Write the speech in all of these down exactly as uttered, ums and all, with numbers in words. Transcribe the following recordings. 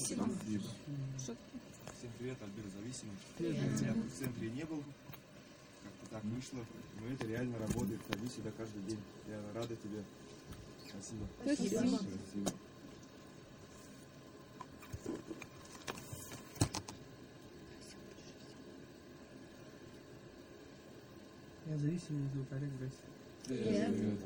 Спасибо. Всем привет, Альбер Зависимый. Я в центре не был, как-то так вышло, но это реально работает. Ходи сюда каждый день. Я рада тебе. Спасибо. Спасибо. Спасибо. Я зависимый, меня зовут Олег, здрасте. Привет. Привет.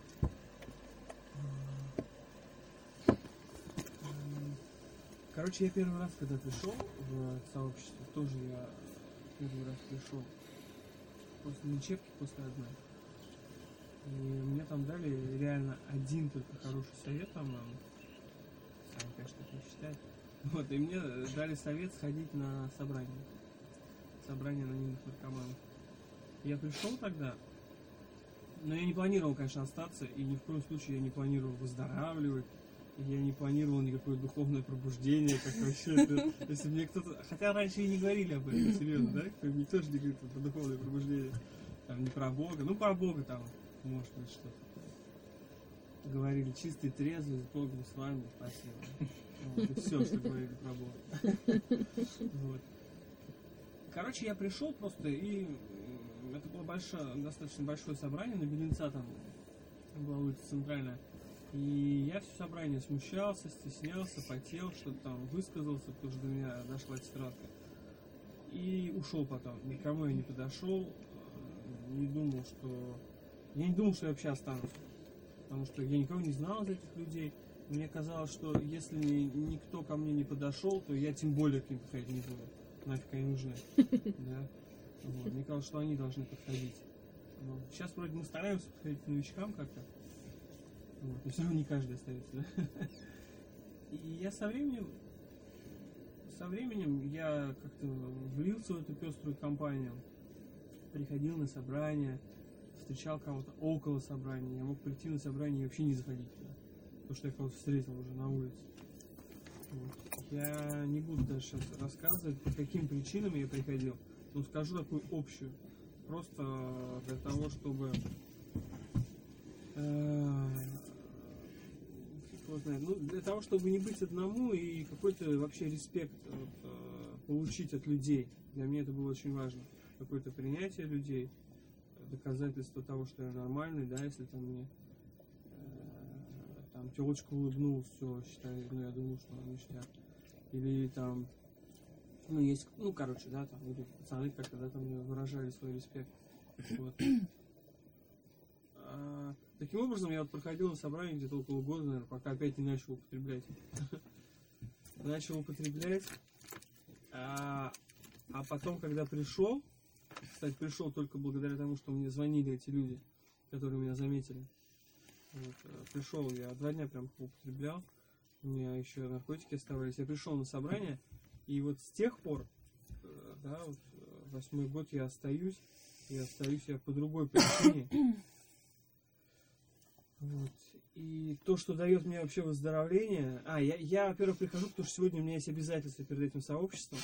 Короче, я первый раз, когда пришел в сообщество, тоже я первый раз пришел после учебки, после одной. И мне там дали реально один только хороший совет, по-моему. Сами, конечно, так не считают. Вот, и мне дали совет сходить на собрание. Собрание анонимных наркоманов. Я пришел тогда, но я не планировал, конечно, остаться, и ни в коем случае я не планировал выздоравливать, и я не планировал никакое духовное пробуждение, как вообще это, если мне кто-то, хотя раньше и не говорили об этом, серьезно, да, никто же не говорит про духовное пробуждение, там, не про Бога, ну, про Бога там, может быть, что-то. Говорили чистый, трезвый, с Богом, с вами, спасибо. Вот, и все, что говорили про Бога. Вот. Короче, я пришел просто, и это было большое, достаточно большое собрание, на Белинца там была улица Центральная. И я все собрание смущался, стеснялся, потел, что-то там высказался, потому что до меня дошла тетрадка. И ушел потом. Никому я не подошел, не думал, что... Я не думал, что я вообще останусь. Потому что я никого не знал из этих людей. Мне казалось, что если никто ко мне не подошел, то я тем более к ним подходить не буду. Нафиг они нужны. Да? Вот. Мне казалось, что они должны подходить. Но сейчас вроде мы стараемся подходить к новичкам как-то. Вот. Но все равно не каждый остается. Да? И я со временем, со временем я как-то влился в эту пеструю компанию. Приходил на собрания, встречал кого-то около собрания. Я мог прийти на собрание и вообще не заходить туда. Потому что я кого-то встретил уже на улице. Вот. Я не буду даже сейчас рассказывать, по каким причинам я приходил, но скажу такую общую. Просто для того, чтобы э, ну, для того, чтобы не быть одному и какой-то вообще респект вот, э, получить от людей. Для меня это было очень важно. Какое-то принятие людей, доказательство того, что я нормальный, да, если там мне там телочка улыбнулась, все, считаю, ну, я думаю, что она ништяк. Или там, ну, есть, ну, короче, да, там, или пацаны как-то, да, там выражали свой респект. Вот. А, таким образом, я вот проходил на собрание где-то около года, наверное, пока опять не начал употреблять. Начал употреблять, а, а потом, когда пришел, кстати, пришел только благодаря тому, что мне звонили эти люди, которые меня заметили. Вот, пришел, я два дня прям употреблял, у меня еще наркотики оставались. Я пришел на собрание, и вот с тех пор, да, вот, восьмой год я остаюсь, и остаюсь я по другой причине. Вот. И то, что дает мне вообще выздоровление... А, я, я, во-первых, прихожу, потому что сегодня у меня есть обязательства перед этим сообществом.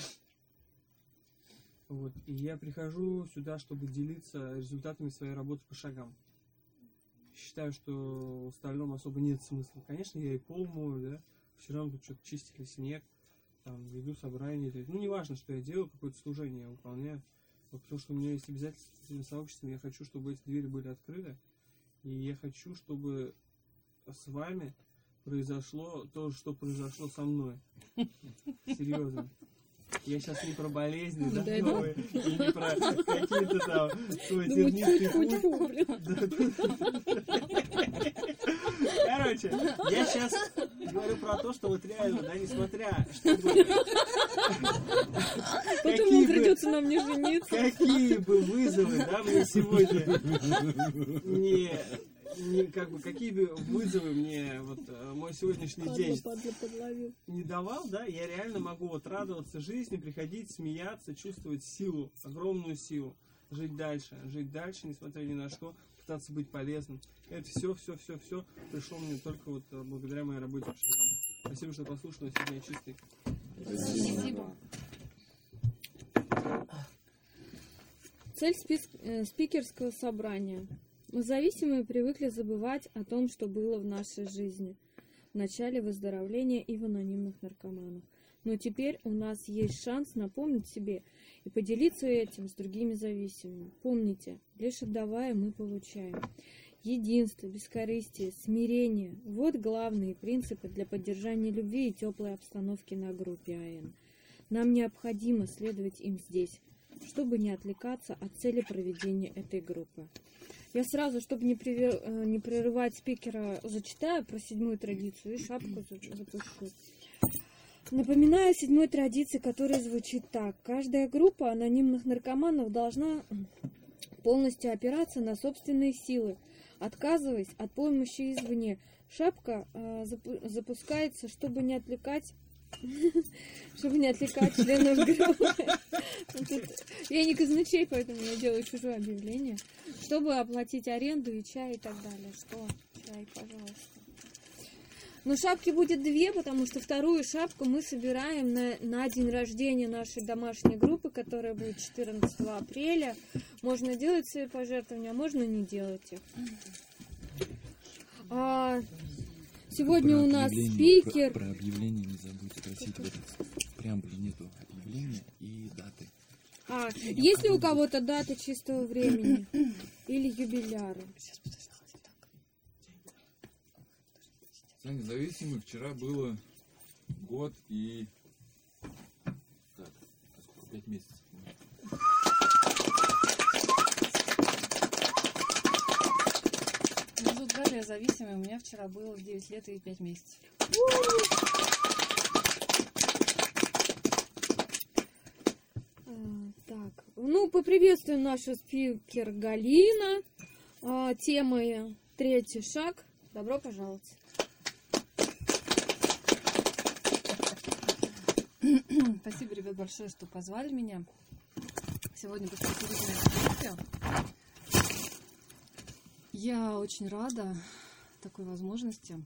Вот. И я прихожу сюда, чтобы делиться результатами своей работы по шагам. Считаю, что в остальном особо нет смысла. Конечно, я и пол мою, да, все равно тут что-то чистили снег, там, веду собрание, ну, не важно, что я делаю, какое-то служение я выполняю, но потому что у меня есть обязательства с этим сообществом, я хочу, чтобы эти двери были открыты, и я хочу, чтобы с вами произошло то, что произошло со мной. Серьезно. Я сейчас не про болезни, да, да, новые, и не про какие-то там свой тернистый путь. Короче, я сейчас говорю про то, что вот реально, да, несмотря, чтобы... Потом придется нам не жениться. Какие бы вызовы, да, мне сегодня не... Не, как бы, какие бы вызовы мне вот мой сегодняшний падла, день падла, не давал, да, я реально могу вот радоваться жизни, приходить, смеяться, чувствовать силу, огромную силу, жить дальше, жить дальше, несмотря ни на что, пытаться быть полезным. Это все, все, все, все пришло мне только вот благодаря моей работе по шагам. Спасибо, что послушали, сегодня я чистый. Спасибо. Цель спис- спикерского собрания. Мы зависимые привыкли забывать о том, что было в нашей жизни. начале выздоровления и в анонимных наркоманах. Но теперь у нас есть шанс напомнить себе и поделиться этим с другими зависимыми. Помните, лишь отдавая, мы получаем. Единство, бескорыстие, смирение – вот главные принципы для поддержания любви и теплой обстановки на группе АН. Нам необходимо следовать им здесь, чтобы не отвлекаться от цели проведения этой группы. Я сразу, чтобы не, привер... не прерывать спикера, зачитаю про седьмую традицию и шапку запишу. Напоминаю о седьмой традиции, которая звучит так. Каждая группа анонимных наркоманов должна полностью опираться на собственные силы, отказываясь от помощи извне. Шапка э, запу- запускается, чтобы не отвлекать, чтобы не отвлекать членов группы. Я не казначей, поэтому я делаю чужое объявление. Чтобы оплатить аренду и чай и так далее. Что? Чай, пожалуйста. Но шапки будет две, потому что вторую шапку мы собираем на, на день рождения нашей домашней группы, которая будет четырнадцатого апреля. Можно делать свои пожертвования, а можно не делать их. А, сегодня про у нас объявление- спикер. Про, про объявление не забудь спросить. В, этот, в преамбуле нету объявления и даты. А, есть ли у кого-то дата чистого времени? Или юбиляры? За независимых вчера было год и так, пять месяцев. Меня зовут Галя, я зависимая. У меня вчера было девять лет и пять месяцев. А, так, ну, поприветствуем нашу спикер Галина. А, тема «Третий шаг». Добро пожаловать. Спасибо, ребят, большое, что позвали меня сегодня посмотреть на группе. Я очень рада такой возможности.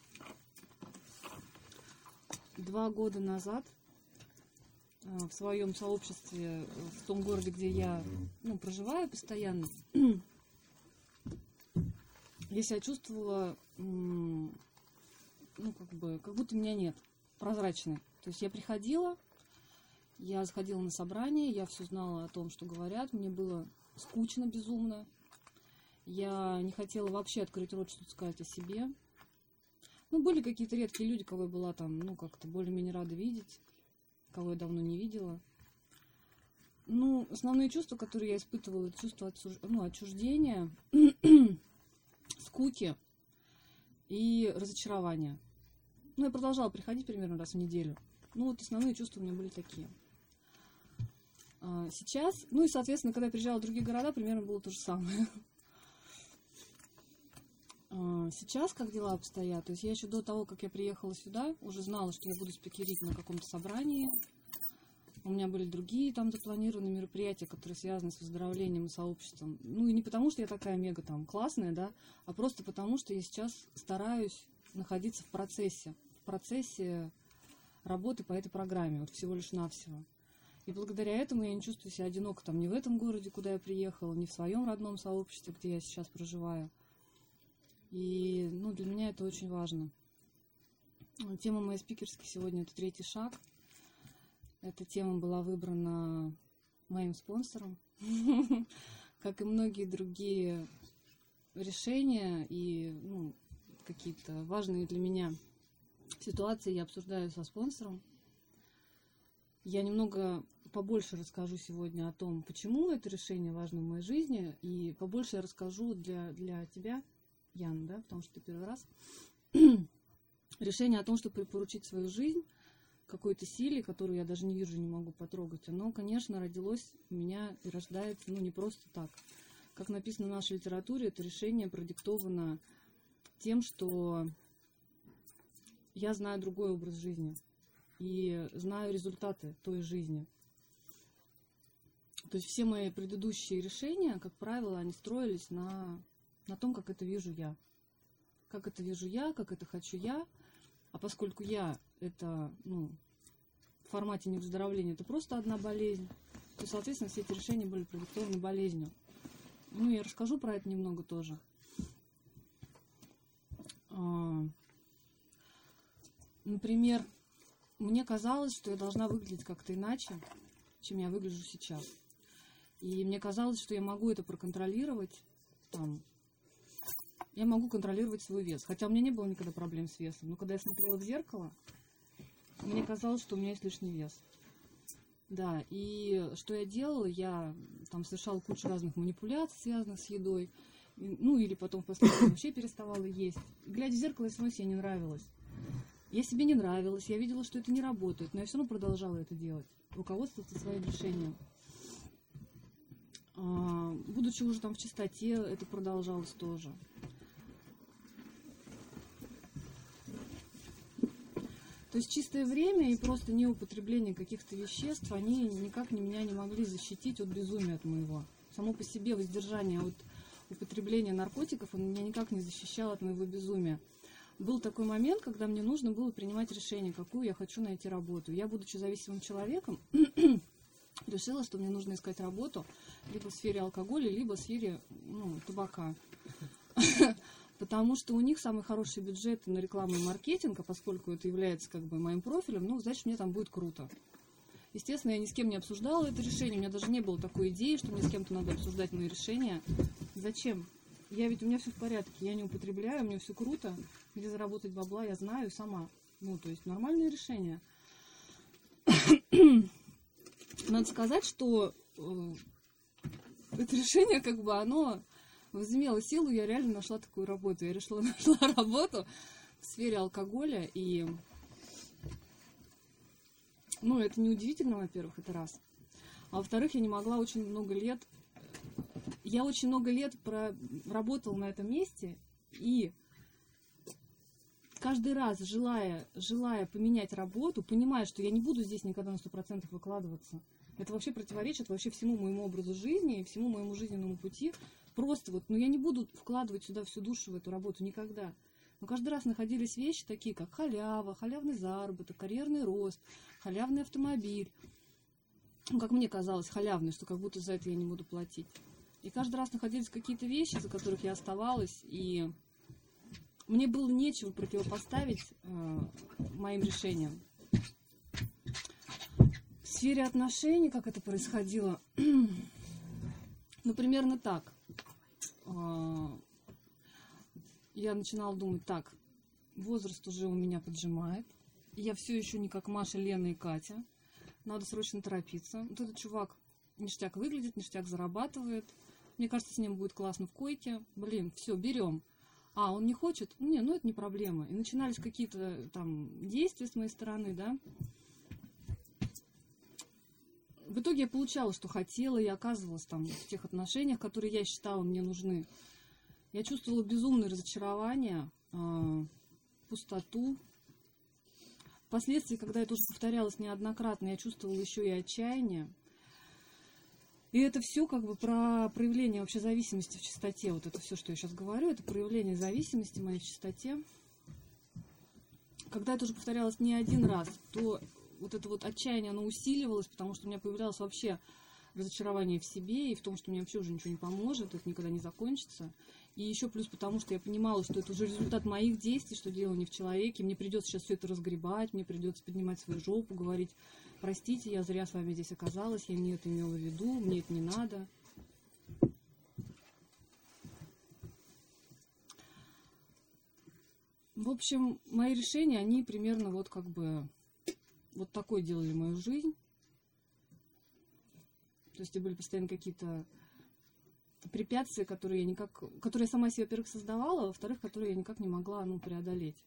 Два года назад в своем сообществе, в том городе, где я ну, проживаю постоянно, я себя чувствовала, ну, как бы, как будто меня нет, прозрачной. То есть я приходила, я сходила на собрание, я все знала о том, что говорят, мне было скучно безумно. Я не хотела вообще открыть рот, что-то сказать о себе. Ну, были какие-то редкие люди, кого я была там, ну, как-то более-менее рада видеть, кого я давно не видела. Ну, основные чувства, которые я испытывала, это чувство отсуж... ну, отчуждения, скуки и разочарования. Ну, я продолжала приходить примерно раз в неделю. Ну, вот основные чувства у меня были такие. А сейчас, ну и, соответственно, когда я приезжала в другие города, примерно было то же самое. А сейчас, как дела обстоят, то есть я еще до того, как я приехала сюда, уже знала, что я буду спикерить на каком-то собрании. У меня были другие там запланированные мероприятия, которые связаны с выздоровлением и сообществом. Ну и не потому, что я такая мега там классная, да, а просто потому, что я сейчас стараюсь находиться в процессе, в процессе работы по этой программе, вот всего лишь навсего. И благодаря этому я не чувствую себя одиноко там ни в этом городе, куда я приехала, ни в своем родном сообществе, где я сейчас проживаю. И ну, для меня это очень важно. Тема моей спикерской сегодня – это третий шаг. Эта тема была выбрана моим спонсором, как и многие другие решения и ну, какие-то важные для меня ситуации я обсуждаю со спонсором. Я немного побольше расскажу сегодня о том, почему это решение важно в моей жизни, и побольше я расскажу для, для тебя, Яна, да, потому что ты первый раз. Решение о том, чтобы поручить свою жизнь какой-то силе, которую я даже не вижу, не могу потрогать, оно, конечно, родилось у меня и рождается, ну, не просто так. Как написано в нашей литературе, это решение продиктовано тем, что я знаю другой образ жизни и знаю результаты той жизни. То есть все мои предыдущие решения, как правило, они строились на, на том, как это вижу я. Как это вижу я, как это хочу я. А поскольку я это ну, в формате невыздоровления, это просто одна болезнь, то, соответственно, все эти решения были продиктованы болезнью. Ну, я расскажу про это немного тоже. например, мне казалось, что я должна выглядеть как-то иначе, чем я выгляжу сейчас. И мне казалось, что я могу это проконтролировать, там, я могу контролировать свой вес. Хотя у меня не было никогда проблем с весом. Но когда я смотрела в зеркало, мне казалось, что у меня есть лишний вес. Да, и что я делала? Я там совершала кучу разных манипуляций, связанных с едой. Ну, или потом впоследствии вообще переставала есть. Глядя в зеркало, я все равно себе не нравилась. Я себе не нравилась, я видела, что это не работает, но я все равно продолжала это делать, руководствоваться своим решением. А, будучи уже там в чистоте, это продолжалось тоже. То есть чистое время и просто неупотребление каких-то веществ, они никак меня не могли защитить от безумия от моего. Само по себе воздержание от употребления наркотиков, он меня никак не защищал от моего безумия. Был такой момент, когда мне нужно было принимать решение, какую я хочу найти работу. Я, будучи зависимым человеком, решила, что мне нужно искать работу либо в сфере алкоголя, либо в сфере ну, табака. Потому что у них самый хороший бюджет на рекламу и маркетинг, а поскольку это является как бы моим профилем, ну, значит, мне там будет круто. Естественно, я ни с кем не обсуждала это решение, у меня даже не было такой идеи, что мне с кем-то надо обсуждать мои решения. Зачем? Я ведь, у меня все в порядке, я не употребляю, мне все круто, где заработать бабла я знаю сама. Ну, то есть нормальное решение. Надо сказать, что э, это решение, как бы, оно возымело силу, я реально нашла такую работу. Я решила, нашла работу в сфере алкоголя, и, ну, это неудивительно, во-первых, это раз. А во-вторых, я не могла очень много лет, я очень много лет проработала на этом месте, и каждый раз, желая, желая поменять работу, понимая, что я не буду здесь никогда на сто процентов выкладываться, это вообще противоречит вообще всему моему образу жизни и всему моему жизненному пути. Просто вот, ну я не буду вкладывать сюда всю душу в эту работу никогда. Но каждый раз находились вещи такие, как халява, халявный заработок, карьерный рост, халявный автомобиль. Ну, как мне казалось, халявный, что как будто за это я не буду платить. И каждый раз находились какие-то вещи, за которых я оставалась, и мне было нечего противопоставить э, моим решениям. В сфере отношений, как это происходило, ну, примерно так. Я начинала думать, так, возраст уже у меня поджимает, я все еще не как Маша, Лена и Катя, надо срочно торопиться. Вот этот чувак ништяк выглядит, ништяк зарабатывает, мне кажется, с ним будет классно в койке, блин, все, берем. А, он не хочет? Не, ну это не проблема. И начинались какие-то там действия с моей стороны, да. В итоге я получала, что хотела, и оказывалась там в тех отношениях, которые я считала мне нужны. Я чувствовала безумное разочарование, э, пустоту. Впоследствии, когда это уже повторялось неоднократно, я чувствовала еще и отчаяние. И это все как бы про проявление вообще зависимости в чистоте. Вот это все, что я сейчас говорю, это проявление зависимости моей в чистоте. Когда это уже повторялось не один раз, то вот это вот отчаяние, оно усиливалось, потому что у меня появлялось вообще разочарование в себе и в том, что мне вообще уже ничего не поможет, это никогда не закончится. И еще плюс потому, что я понимала, что это уже результат моих действий, что дело не в человеке, мне придется сейчас все это разгребать, мне придется поднимать свою жопу, говорить: простите, я зря с вами здесь оказалась, я не это имела в виду, мне это не надо. В общем, мои решения, они примерно вот как бы вот такой делали мою жизнь. То есть это были постоянно какие-то препятствия, которые я никак, которые я сама себе, во-первых, создавала, а во-вторых, которые я никак не могла, ну, преодолеть.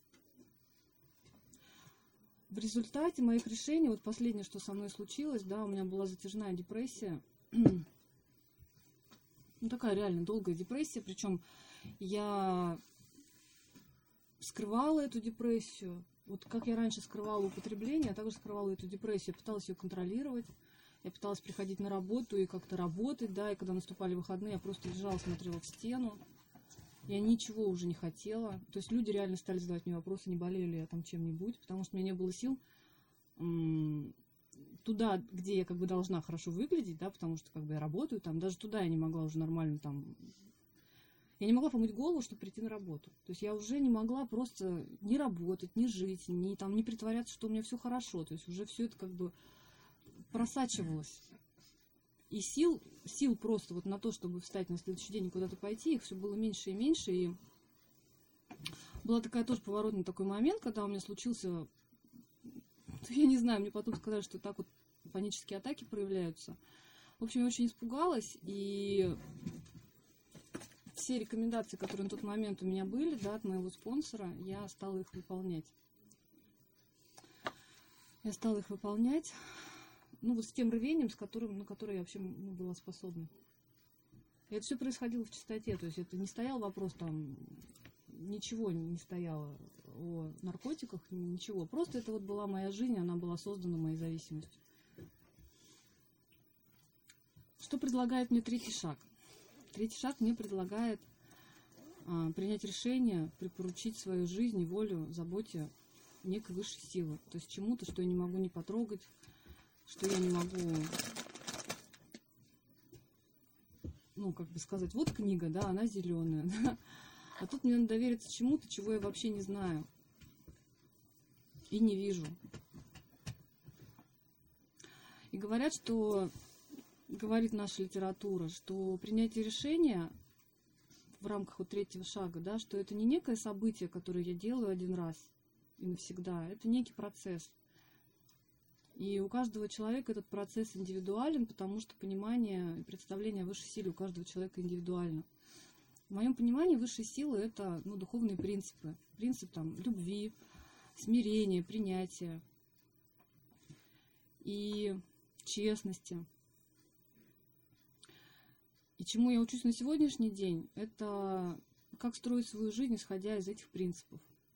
В результате моих решений, вот последнее, что со мной случилось, да, у меня была затяжная депрессия. Ну, такая реально долгая депрессия, причем я скрывала эту депрессию. Вот как я раньше скрывала употребление, я также скрывала эту депрессию, я пыталась ее контролировать. Я пыталась приходить на работу и как-то работать, да, и когда наступали выходные, я просто лежала, смотрела в стену. Я ничего уже не хотела. То есть люди реально стали задавать мне вопросы, не болела ли я там чем-нибудь, потому что у меня не было сил м- туда, где я как бы должна хорошо выглядеть, да, потому что как бы я работаю там, даже туда я не могла уже нормально там. Я не могла помыть голову, чтобы прийти на работу. То есть я уже не могла просто ни работать, ни жить, ни, там, ни притворяться, что у меня все хорошо. То есть уже все это как бы просачивалось. И сил, сил просто вот на то, чтобы встать на следующий день и куда-то пойти, их все было меньше и меньше. И была такая тоже поворотный такой момент, когда у меня случился, я не знаю, мне потом сказали, что так вот панические атаки проявляются. В общем, я очень испугалась, и все рекомендации, которые на тот момент у меня были, да, от моего спонсора, я стала их выполнять. Я стала их выполнять, ну, вот с тем рвением, с которым, на которое я вообще, ну, была способна. И это все происходило в чистоте, то есть это не стоял вопрос там, ничего не стояло о наркотиках, ничего. Просто это вот была моя жизнь, она была создана моей зависимостью. Что предлагает мне третий шаг? Третий шаг мне предлагает а, принять решение, припоручить свою жизнь и волю заботе некой высшей силы. То есть чему-то, что я не могу не потрогать, что я не могу, ну, как бы сказать, вот книга, да, она зеленая, да? А тут мне надо довериться чему-то, чего я вообще не знаю и не вижу. И говорят, что, говорит наша литература, что принятие решения в рамках вот третьего шага, да, что это не некое событие, которое я делаю один раз и навсегда, это некий процесс. И у каждого человека этот процесс индивидуален, потому что понимание и представление о высшей силе у каждого человека индивидуально. В моем понимании высшие силы — это, ну, духовные принципы. Принцип там любви, смирения, принятия и честности. И чему я учусь на сегодняшний день, это как строить свою жизнь, исходя из этих принципов.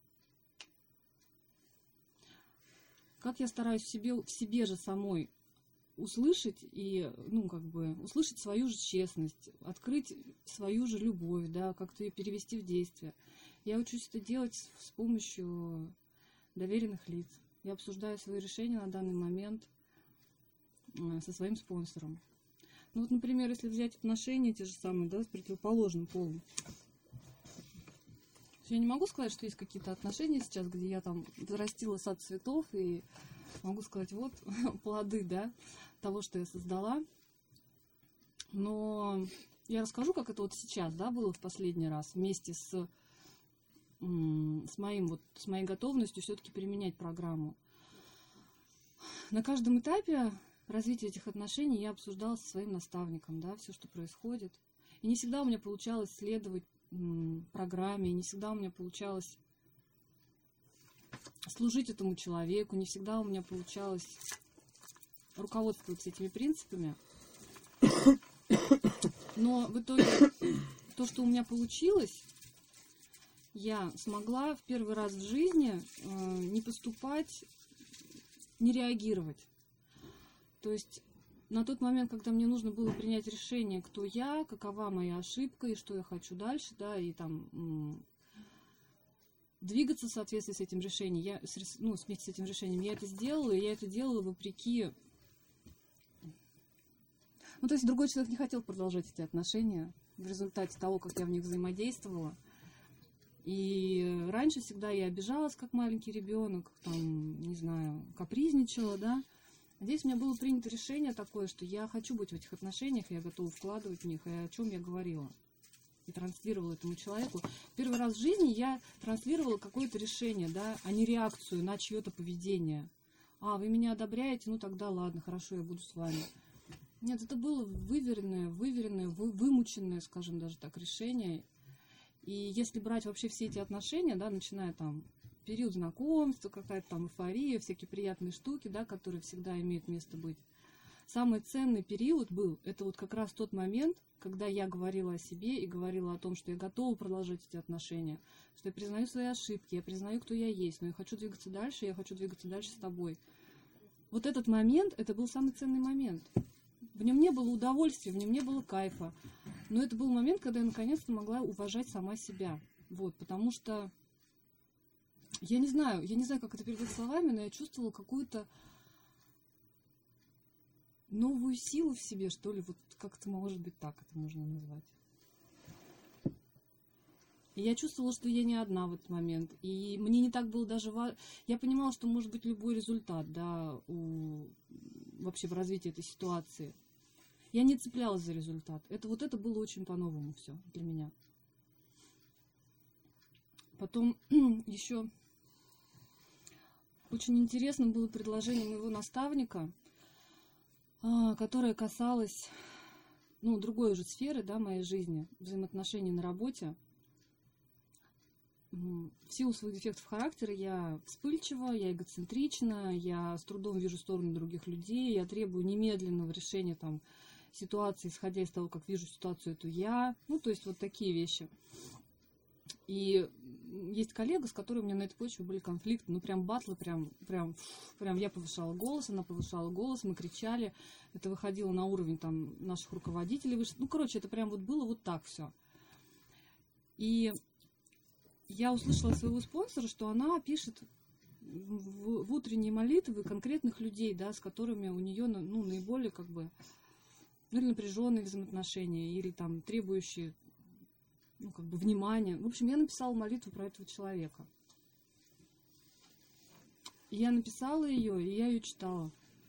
Как я стараюсь в себе, в себе же самой услышать и, ну, как бы, услышать свою же честность, открыть свою же любовь, да, как-то ее перевести в действие. Я учусь это делать с помощью доверенных лиц. Я обсуждаю свои решения на данный момент со своим спонсором. Ну вот, например, если взять отношения те же самые, да, с противоположным полом. Я не могу сказать, что есть какие-то отношения сейчас, где я там зарастила сад цветов и могу сказать, вот плоды, да, того, что я создала. Но я расскажу, как это вот сейчас, да, было в последний раз, вместе с, с, моим, вот, с моей готовностью все-таки применять программу. На каждом этапе развития этих отношений я обсуждала со своим наставником, да, все, что происходит. И не всегда у меня получалось следовать программе, не всегда у меня получалось служить этому человеку, не всегда у меня получалось руководствоваться этими принципами. Но в итоге то, что у меня получилось, я смогла в первый раз в жизни э, не поступать, не реагировать. То есть на тот момент, когда мне нужно было принять решение, кто я, какова моя ошибка и что я хочу дальше, да, и там м- двигаться в соответствии с этим решением, я, с, ну, вместе с этим решением, я это сделала, и я это делала вопреки. Ну, то есть другой человек не хотел продолжать эти отношения в результате того, как я в них взаимодействовала. И раньше всегда я обижалась, как маленький ребенок, там, не знаю, капризничала, да. Здесь у меня было принято решение такое, что я хочу быть в этих отношениях, я готова вкладывать в них, и о чем я говорила. И транслировала этому человеку. Первый раз в жизни я транслировала какое-то решение, да, а не реакцию на чье-то поведение. А, вы меня одобряете, ну тогда ладно, хорошо, я буду с вами. Нет, это было выверенное, выверенное, вы, вымученное, скажем даже так, решение. И если брать вообще все эти отношения, да, начиная там период знакомства, какая-то там эйфория, всякие приятные штуки, да, которые всегда имеют место быть. Самый ценный период был, это вот как раз тот момент, когда я говорила о себе и говорила о том, что я готова продолжать эти отношения, что я признаю свои ошибки, я признаю, кто я есть, но я хочу двигаться дальше, я хочу двигаться дальше с тобой. Вот этот момент, это был самый ценный момент. В нем не было удовольствия, в нем не было кайфа, но это был момент, когда я наконец-то могла уважать сама себя. Вот, потому что я не знаю, я не знаю, как это передать словами, но я чувствовала какую-то новую силу в себе, что ли, вот как-то, может быть, так это можно назвать. И я чувствовала, что я не одна в этот момент. И мне не так было даже важно. Я понимала, что может быть любой результат, да, у... вообще в развитии этой ситуации. Я не цеплялась за результат. Это вот это было очень по-новому все для меня. Потом еще очень интересно было предложение моего наставника, которое касалось, ну, другой уже сферы, да, моей жизни, взаимоотношений на работе. В силу своих дефектов характера я вспыльчива, я эгоцентрична, я с трудом вижу сторону других людей, я требую немедленного решения там, ситуации, исходя из того, как вижу ситуацию эту я. Ну, то есть вот такие вещи. И есть коллега, с которой у меня на этой почве были конфликты, ну прям батлы, прям, прям, прям я повышала голос, она повышала голос, мы кричали, это выходило на уровень там наших руководителей, выше. Ну, короче, это прям вот было вот так все. И я услышала от своего спонсора, что она пишет в, в утренние молитвы конкретных людей, да, с которыми у нее, ну, наиболее как бы, ну, или напряженные взаимоотношения, или там требующие, ну, как бы, внимания. В общем, я написала молитву про этого человека. И я написала ее, и я ее читала.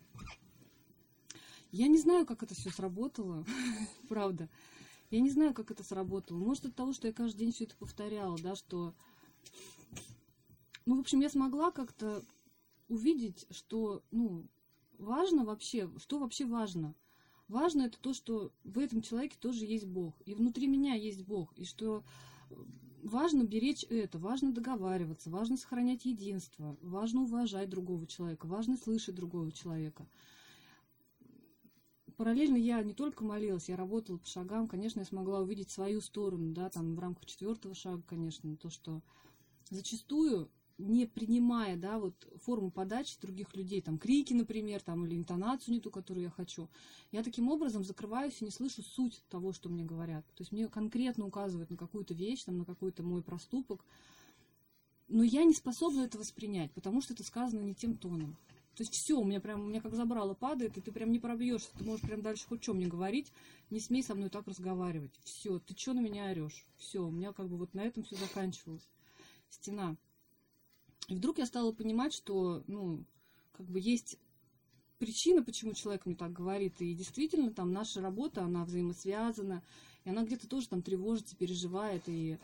Я не знаю, как это все сработало, правда. Я не знаю, как это сработало. Может, от того, что я каждый день все это повторяла, да, что... Ну, в общем, я смогла как-то увидеть, что, ну, важно вообще, что вообще важно. Важно это то, что в этом человеке тоже есть Бог, и внутри меня есть Бог, и что важно беречь это, важно договариваться, важно сохранять единство, важно уважать другого человека, важно слышать другого человека. Параллельно я не только молилась, я работала по шагам, конечно, я смогла увидеть свою сторону, да, там в рамках четвертого шага, конечно, то, что зачастую, не принимая, да, вот форму подачи других людей, там крики, например, там, или интонацию не ту, которую я хочу, я таким образом закрываюсь и не слышу суть того, что мне говорят. То есть мне конкретно указывают на какую-то вещь, там, на какой-то мой проступок, но я не способна это воспринять, потому что это сказано не тем тоном. То есть все, у меня прям, у меня как забрало падает, и ты прям не пробьешься, ты можешь прям дальше хоть что мне говорить, не смей со мной так разговаривать. Все, ты что на меня орешь? Все, у меня как бы вот на этом все заканчивалось. Стена. И вдруг я стала понимать, что, ну, как бы есть причина, почему человек мне так говорит, и действительно там наша работа, она взаимосвязана, и она где-то тоже там тревожится, переживает, и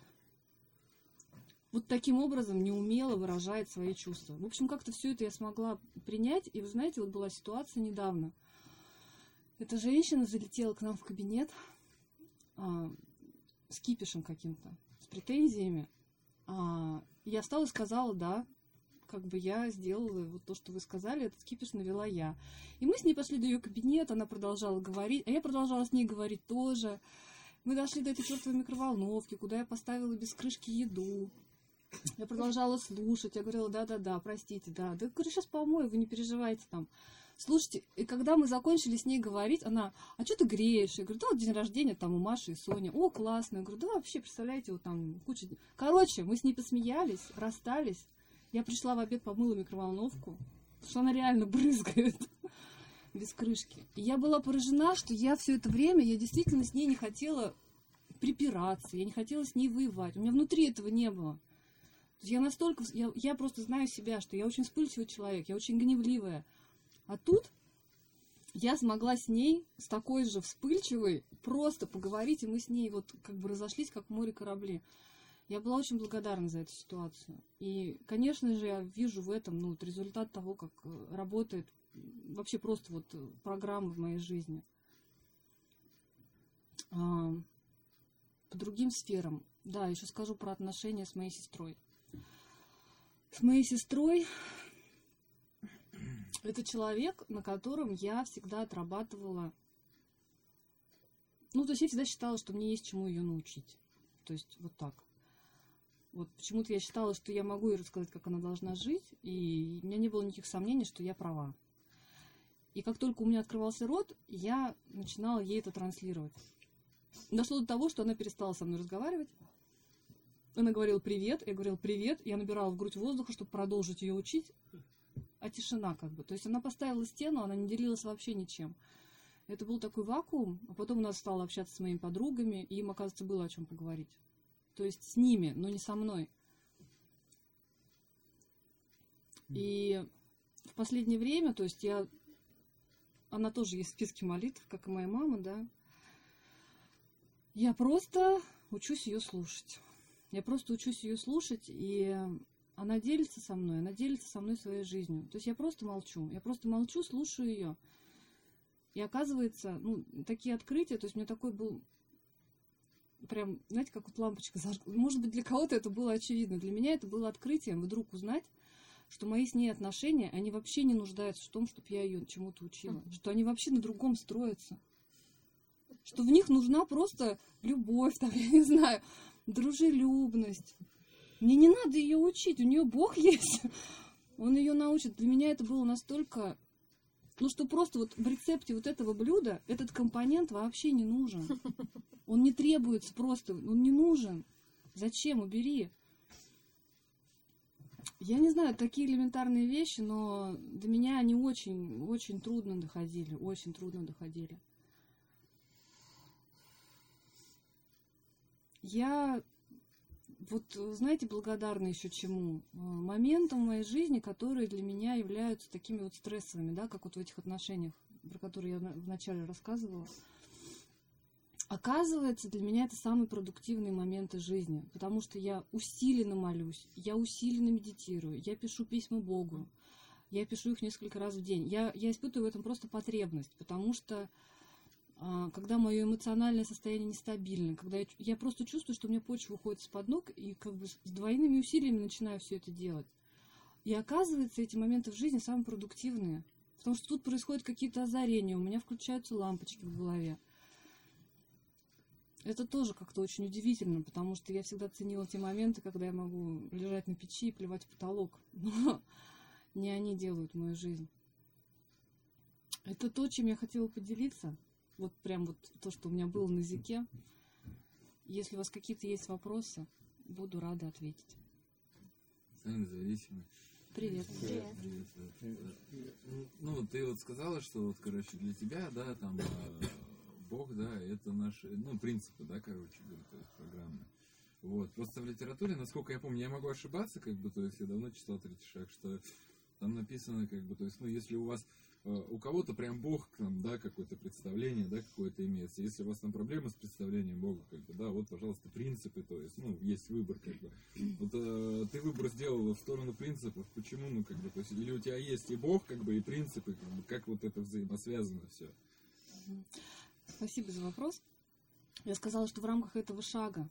вот таким образом неумело выражает свои чувства. В общем, как-то все это я смогла принять. И вы знаете, вот была ситуация недавно. Эта женщина залетела к нам в кабинет а, с кипишем каким-то, с претензиями. А, я встала и сказала, да, как бы я сделала вот то, что вы сказали, этот кипиш навела я. И мы с ней пошли до ее кабинета, она продолжала говорить, а я продолжала с ней говорить тоже. Мы дошли до этой чертовой микроволновки, куда я поставила без крышки еду. Я продолжала слушать, я говорила, да-да-да, простите, да. Да, говорю, сейчас помою, вы не переживайте там. Слушайте, и когда мы закончили с ней говорить, она, а что ты греешь? Я говорю, да, вот день рождения там у Маши и Сони. О, классно. Я говорю, да, вообще, представляете, вот там куча... Короче, мы с ней посмеялись, расстались. Я пришла в обед, помыла микроволновку, потому что она реально брызгает без крышки. И я была поражена, что я все это время, я действительно с ней не хотела припираться, я не хотела с ней воевать. У меня внутри этого не было. Я настолько, я, я просто знаю себя, что я очень вспыльчивый человек, я очень гневливая. А тут я смогла с ней, с такой же вспыльчивой, просто поговорить, и мы с ней вот как бы разошлись, как в море корабли. Я была очень благодарна за эту ситуацию. И, конечно же, я вижу в этом, ну, вот результат того, как работает вообще просто вот программа в моей жизни. А, по другим сферам. Да, еще скажу про отношения с моей сестрой. С моей сестрой это человек, на котором я всегда отрабатывала. Ну, то есть я всегда считала, что мне есть чему ее научить. То есть вот так. Вот почему-то я считала, что я могу ей рассказать, как она должна жить, и у меня не было никаких сомнений, что я права. И как только у меня открывался рот, я начинала ей это транслировать. Дошло до того, что она перестала со мной разговаривать. Она говорила «привет», я говорила «привет», я набирала в грудь воздуха, чтобы продолжить ее учить, а тишина как бы. То есть она поставила стену, она не делилась вообще ничем. Это был такой вакуум, а потом она стала общаться с моими подругами, и им, оказывается, было о чем поговорить. То есть с ними, но не со мной. И в последнее время, то есть я... Она тоже есть в списке молитв, как и моя мама, да. Я просто учусь ее слушать. Я просто учусь ее слушать, и она делится со мной, она делится со мной своей жизнью. То есть я просто молчу. Я просто молчу, слушаю ее. И оказывается, ну, такие открытия, то есть у меня такой был прям, знаете, как вот лампочка зажглась. Может быть, для кого-то это было очевидно. Для меня это было открытием вдруг узнать, что мои с ней отношения, они вообще не нуждаются в том, чтобы я ее чему-то учила. Что они вообще на другом строятся. Что в них нужна просто любовь, там, я не знаю, дружелюбность. Мне не надо ее учить, у нее Бог есть. Он ее научит. Для меня это было настолько... Ну, что просто вот в рецепте вот этого блюда этот компонент вообще не нужен. Он не требуется просто, он не нужен. Зачем? Убери. Я не знаю, такие элементарные вещи, но до меня они очень, очень трудно доходили, очень трудно доходили. Я вот, знаете, благодарна еще чему? Моментам в моей жизни, которые для меня являются такими вот стрессовыми, да, как вот в этих отношениях, про которые я вначале рассказывала. Оказывается, для меня это самые продуктивные моменты жизни, потому что я усиленно молюсь, я усиленно медитирую, я пишу письма Богу, я пишу их несколько раз в день. Я, я испытываю в этом просто потребность, потому что а, когда мое эмоциональное состояние нестабильно, когда я, я просто чувствую, что у меня почва уходит из-под ног, и как бы с двойными усилиями начинаю все это делать. И оказывается, эти моменты в жизни самые продуктивные, потому что тут происходят какие-то озарения, у меня включаются лампочки в голове. Это тоже как-то очень удивительно, потому что я всегда ценила те моменты, когда я могу лежать на печи и плевать в потолок. Но не они делают мою жизнь. Это то, чем я хотела поделиться. Вот прям вот то, что у меня было на языке. Если у вас какие-то есть вопросы, буду рада ответить. Сами зависимы. Привет. Привет. Привет. Ну, ты вот сказала, что вот, короче, для тебя, да, там... Бог, да, это наши, ну, принципы, да, короче говоря, то есть программы. Вот. Просто в литературе, насколько я помню, я могу ошибаться, как бы, то есть я давно читал «Третий шаг», что там написано, как бы, то есть, ну, если у вас, у кого-то прям Бог, там, да, какое-то представление, да, какое-то имеется. Если у вас там проблемы с представлением Бога, как бы, да, вот, пожалуйста, принципы, то есть, ну, есть выбор, как бы. Вот э, ты выбор сделала в сторону принципов, почему, ну, как бы, то есть, или у тебя есть и Бог, как бы, и принципы, как бы, как вот это взаимосвязано все. Спасибо за вопрос. Я сказала, что в рамках этого шага,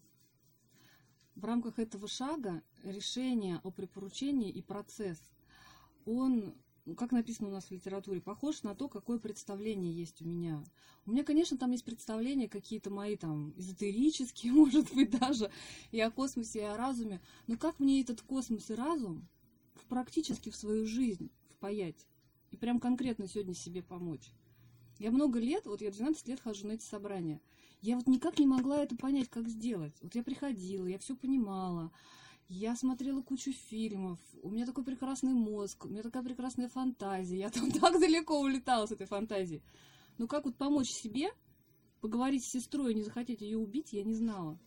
в рамках этого шага решение о препоручении и процесс, он, как написано у нас в литературе, похож на то, какое представление есть у меня. У меня, конечно, там есть представления какие-то мои там эзотерические, может быть, даже и о космосе, и о разуме. Но как мне этот космос и разум в, практически в свою жизнь впаять? И прям конкретно сегодня себе помочь? Я много лет, вот я двенадцать лет хожу на эти собрания. Я вот никак не могла это понять, как сделать. Вот я приходила, я все понимала. Я смотрела кучу фильмов. У меня такой прекрасный мозг, у меня такая прекрасная фантазия. Я там так далеко улетала с этой фантазией. Но как вот помочь себе, поговорить с сестрой и не захотеть ее убить, я не знала.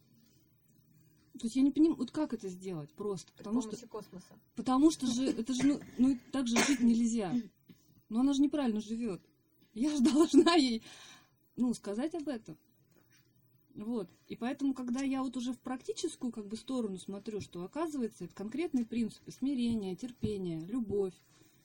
То есть я не понимаю, вот как это сделать просто. Потому При помощи что, космоса. потому что же, это же, ну, ну так же жить нельзя. Но она же неправильно живет. Я же должна ей, ну, сказать об этом. Вот. И поэтому, когда я вот уже в практическую как бы сторону смотрю, что оказывается, это конкретные принципы смирения, терпения, любовь,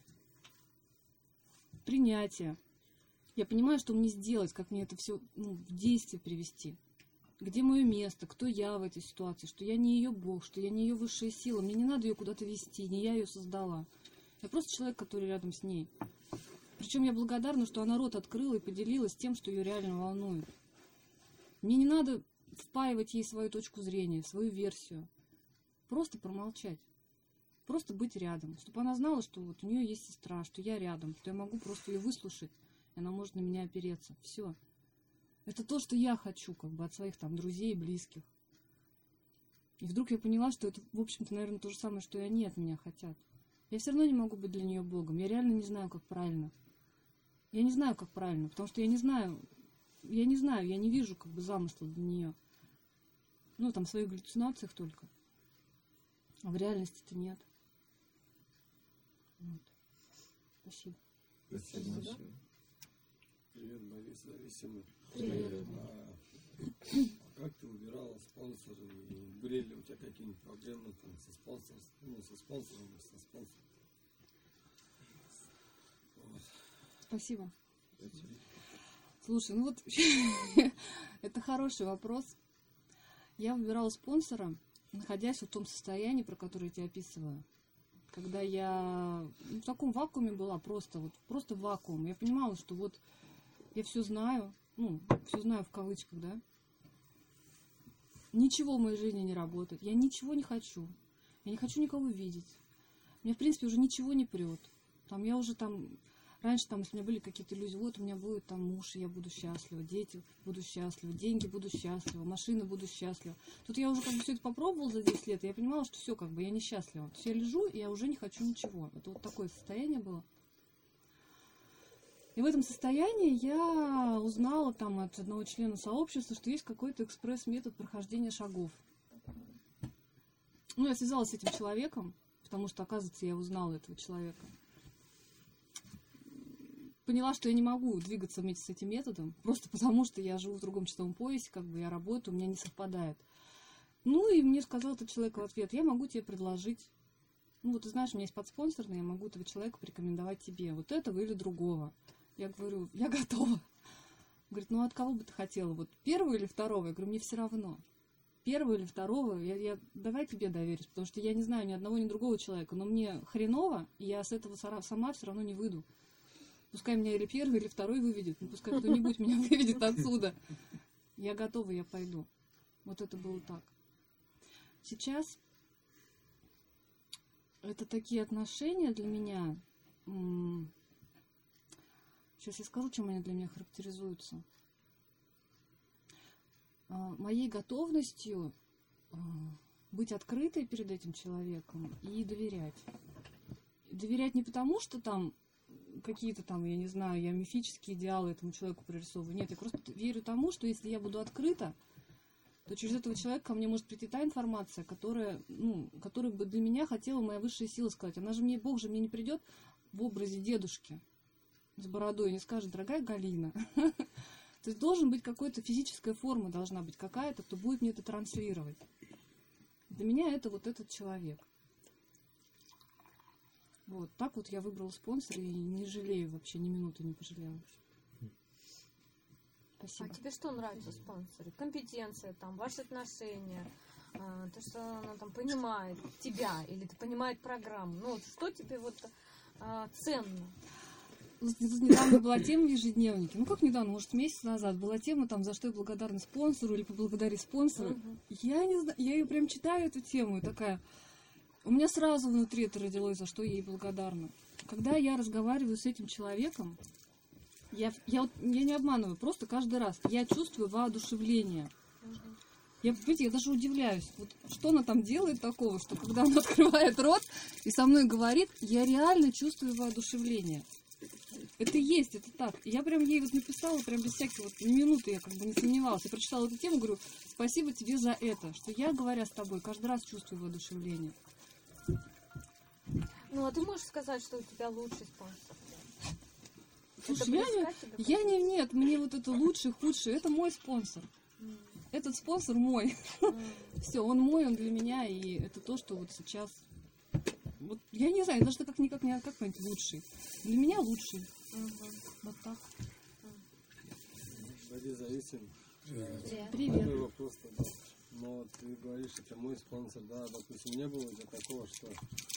принятие. Я понимаю, что мне сделать, как мне это все, ну, в действие привести. Где мое место, кто я в этой ситуации, что я не ее Бог, что я не ее высшая сила, мне не надо ее куда-то вести, не я ее создала. Я просто человек, который рядом с ней. Причем я благодарна, что она рот открыла и поделилась тем, что ее реально волнует. Мне не надо впаивать ей свою точку зрения, свою версию. Просто промолчать. Просто быть рядом. Чтобы она знала, что вот у нее есть сестра, что я рядом, что я могу просто ее выслушать, и она может на меня опереться. Все. Это то, что я хочу, как бы, от своих там друзей и близких. И вдруг я поняла, что это, в общем-то, наверное, то же самое, что и они от меня хотят. Я все равно не могу быть для нее Богом. Я реально не знаю, как правильно. Я не знаю, как правильно, потому что я не знаю, я не знаю, я не вижу как бы замысла для нее. Ну, там, в своих галлюцинациях только. А в реальности-то нет. Вот. Спасибо. Спасибо. Привет, Борис, зависимый. Привет. А, как ты выбирала спонсора? И были ли у тебя какие-нибудь проблемы там, со спонсором, ну, со спонсором, со спонсором? Вот. Спасибо. Слушай, ну вот это хороший вопрос. Я выбирала спонсора, находясь в том состоянии, про которое я тебе описываю. Когда я в таком вакууме была, просто вот просто вакуум. Я понимала, что вот я все знаю, ну, все знаю в кавычках, да. Ничего в моей жизни не работает. Я ничего не хочу. Я не хочу никого видеть. Мне, в принципе, уже ничего не прет. Там я уже там... Раньше там, если у меня были какие-то иллюзии, вот у меня будет там муж, и я буду счастлива, дети буду счастлива, деньги буду счастлива, машина буду счастлива. Тут я уже как бы все это попробовала за десять лет, и я понимала, что все, как бы я несчастлива. То есть я лежу, и я уже не хочу ничего. Это вот такое состояние было. И в этом состоянии я узнала там от одного члена сообщества, что есть какой-то экспресс-метод прохождения шагов. Ну, я связалась с этим человеком, потому что, оказывается, я узнала этого человека. Поняла, что я не могу двигаться вместе с этим методом, просто потому что я живу в другом часовом поясе, как бы я работаю, у меня не совпадает. Ну, и мне сказал этот человек в ответ: я могу тебе предложить, ну, вот ты знаешь, у меня есть подспонсорный, я могу этого человека порекомендовать тебе, вот этого или другого. Я говорю, я готова. Говорит, ну, от кого бы ты хотела, вот первого или второго? Я говорю, мне все равно. Первого или второго, я, я, давай тебе доверюсь, потому что я не знаю ни одного, ни другого человека, но мне хреново, и я с этого сама все равно не выйду. Пускай меня или первый, или второй выведет, ну, пускай кто-нибудь меня выведет отсюда. Я готова, я пойду. Вот это было так. Сейчас это такие отношения для меня. Сейчас я скажу, чем они для меня характеризуются. Моей готовностью быть открытой перед этим человеком и доверять. Доверять не потому, что там какие-то там, я не знаю, я мифические идеалы этому человеку прорисовываю. Нет, я просто верю тому, что если я буду открыта, то через этого человека ко мне может прийти та информация, которая, ну, которую бы для меня хотела моя высшая сила сказать. Она же мне, Бог же мне не придет в образе дедушки с бородой и не скажет: дорогая Галина. То есть должен быть какая-то физическая форма, должна быть какая-то, кто будет мне это транслировать. Для меня это вот этот человек. Вот, так вот я выбрала спонсора и не жалею вообще, ни минуты не пожалела. Спасибо. А тебе что нравится в спонсоре? Компетенция, там, ваши отношения, а, то, что она там понимает тебя, или ты понимает программу. Ну, вот что тебе вот а, ценно? Тут недавно была тема в ежедневнике. Ну, как недавно, может, месяц назад была тема, там, за что я благодарна спонсору или поблагодари спонсора. Угу. Я не знаю, я ее прям читаю, эту тему, и такая... У меня сразу внутри это родилось, за что я ей благодарна. Когда я разговариваю с этим человеком, я, я, вот, я не обманываю, просто каждый раз я чувствую воодушевление. Я, понимаете, я даже удивляюсь, вот, что она там делает такого, что когда она открывает рот и со мной говорит, я реально чувствую воодушевление. Это и есть, это так. И я прям ей вот написала, прям без всяких вот минуты, я как бы не сомневалась. Я прочитала эту тему, говорю, спасибо тебе за это, что я, говоря с тобой, каждый раз чувствую воодушевление. Ну, а ты можешь сказать, что у тебя лучший спонсор? Слушай, я, не, я не, нет, мне вот это лучший, худший, это мой спонсор. Mm. Этот спонсор мой. Mm. Все, он мой, он для меня, и это то, что вот сейчас... Вот, я не знаю, даже как никак не как понять лучший. Для меня лучший. Mm-hmm. Вот так. Борис зависим. Yeah. Привет. Такой вопрос тогда. Но вот ты говоришь, это мой спонсор, да, допустим, не было у тебя такого, что,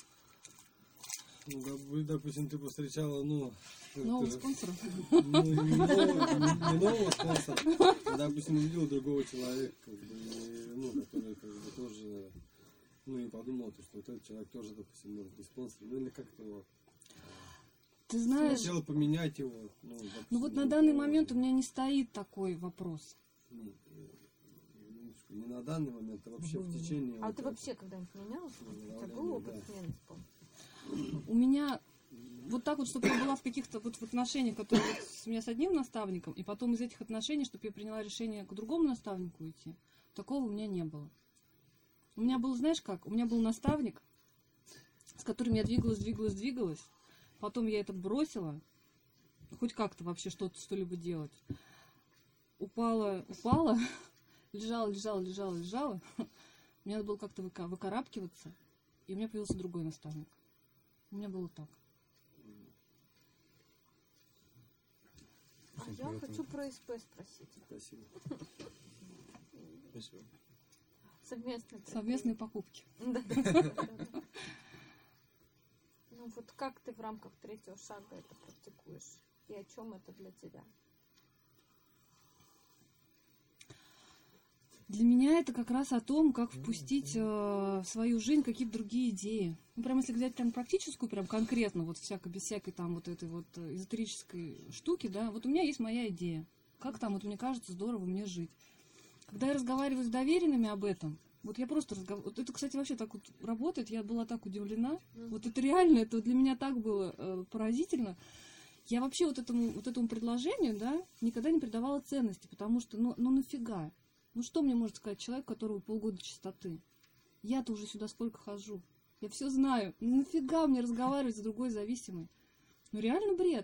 ну, допустим, ты повстречала, ну... Нового спонсора? Ну, не нового, не нового спонсора, а, допустим, увидела другого человека, как бы, ну, который, как бы, тоже, ну, и подумала, что этот человек тоже, допустим, может быть спонсором, ну, или как-то его... Ты знаешь... Хотела поменять его, ну, допустим, ну, вот на данный момент у меня не стоит такой вопрос. Нет, не на данный момент, а вообще в течение... А вот ты это, вообще когда-нибудь менялась? Ну, У тебя был опыт да. смены спонсора? У меня вот так вот, чтобы я была в каких-то вот в отношениях, которые вот у меня с одним наставником, и потом из этих отношений, чтобы я приняла решение к другому наставнику идти. Такого у меня не было. У меня был, знаешь как, у меня был наставник, с которым я двигалась, двигалась, двигалась. Потом я это бросила, хоть как-то вообще что-то, что-либо делать. Упала, упала, лежала, лежала, лежала, лежала. Мне надо было как-то выка- выкарабкиваться, и у меня появился другой наставник. У меня было так. А я хочу про СП спросить. Спасибо. Спасибо. Совместные Совместные покупки. Да. Ну вот как ты в рамках третьего шага это практикуешь? И о чем это для тебя? Для меня это как раз о том, как впустить э, в свою жизнь какие-то другие идеи. Ну, прям если взять прям практическую, прям конкретно, вот всяко, без всякой там вот этой вот эзотерической штуки, да, вот у меня есть моя идея. Как там, вот мне кажется, здорово мне жить. Когда я разговариваю с доверенными об этом, вот я просто разговариваю, вот это, кстати, вообще так вот работает, я была так удивлена, вот это реально, это для меня так было э, поразительно. Я вообще вот этому, вот этому предложению, да, никогда не придавала ценности, потому что, ну, ну нафига? Ну что мне может сказать человек, у которого полгода чистоты? Я-то уже сюда сколько хожу. Я все знаю. Ну нафига мне разговаривать с другой зависимой? Ну реально бред.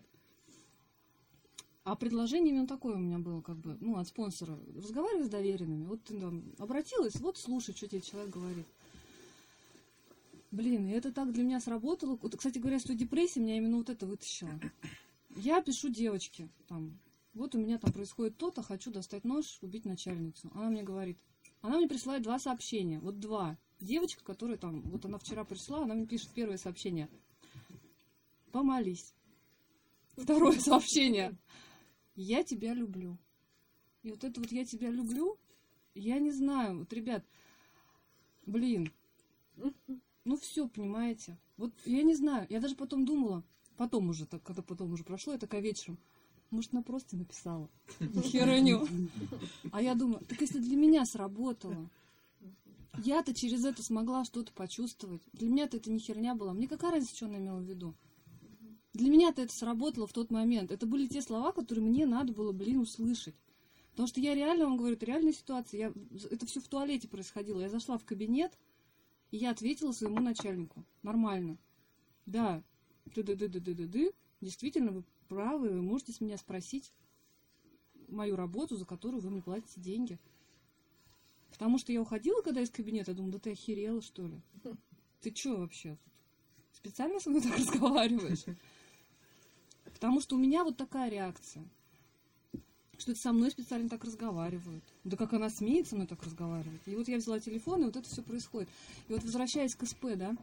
А предложение именно такое у меня было, как бы, ну, от спонсора. Разговаривай с доверенными. Вот ты там обратилась, вот слушай, что тебе человек говорит. Блин, и это так для меня сработало. Вот, кстати говоря, с той депрессией меня именно вот это вытащило. Я пишу девочке, там, вот у меня там происходит то-то, хочу достать нож, убить начальницу. Она мне говорит, она мне присылает два сообщения, вот два. Девочка, которая там, вот она вчера пришла, она мне пишет первое сообщение. Помолись. Второе сообщение. Я тебя люблю. И вот это вот я тебя люблю, я не знаю, вот, ребят, блин, ну все, понимаете. Вот я не знаю, я даже потом думала, потом уже, так, когда потом уже прошло, я такая вечером, может, она просто написала херню. А я думаю, так если для меня сработало, я-то через это смогла что-то почувствовать. Для меня-то это не херня была. Мне какая разница, что она имела в виду? Для меня-то это сработало в тот момент. Это были те слова, которые мне надо было, блин, услышать. Потому что я реально, вам говорю, это реальная ситуация. Я, это все в туалете происходило. Я зашла в кабинет, и я ответила своему начальнику. Нормально. Да, ты-ды-ды-ды-ды-ды, действительно, вы правы, вы можете с меня спросить мою работу, за которую вы мне платите деньги. Потому что я уходила, когда из кабинета, думаю, да ты охерела, что ли? Ты что вообще? Специально со мной так разговариваешь? Потому что у меня вот такая реакция. Что это со мной специально так разговаривают. Да как она смеет со мной так разговаривать. И вот я взяла телефон, и вот это все происходит. И вот возвращаясь к СП, да,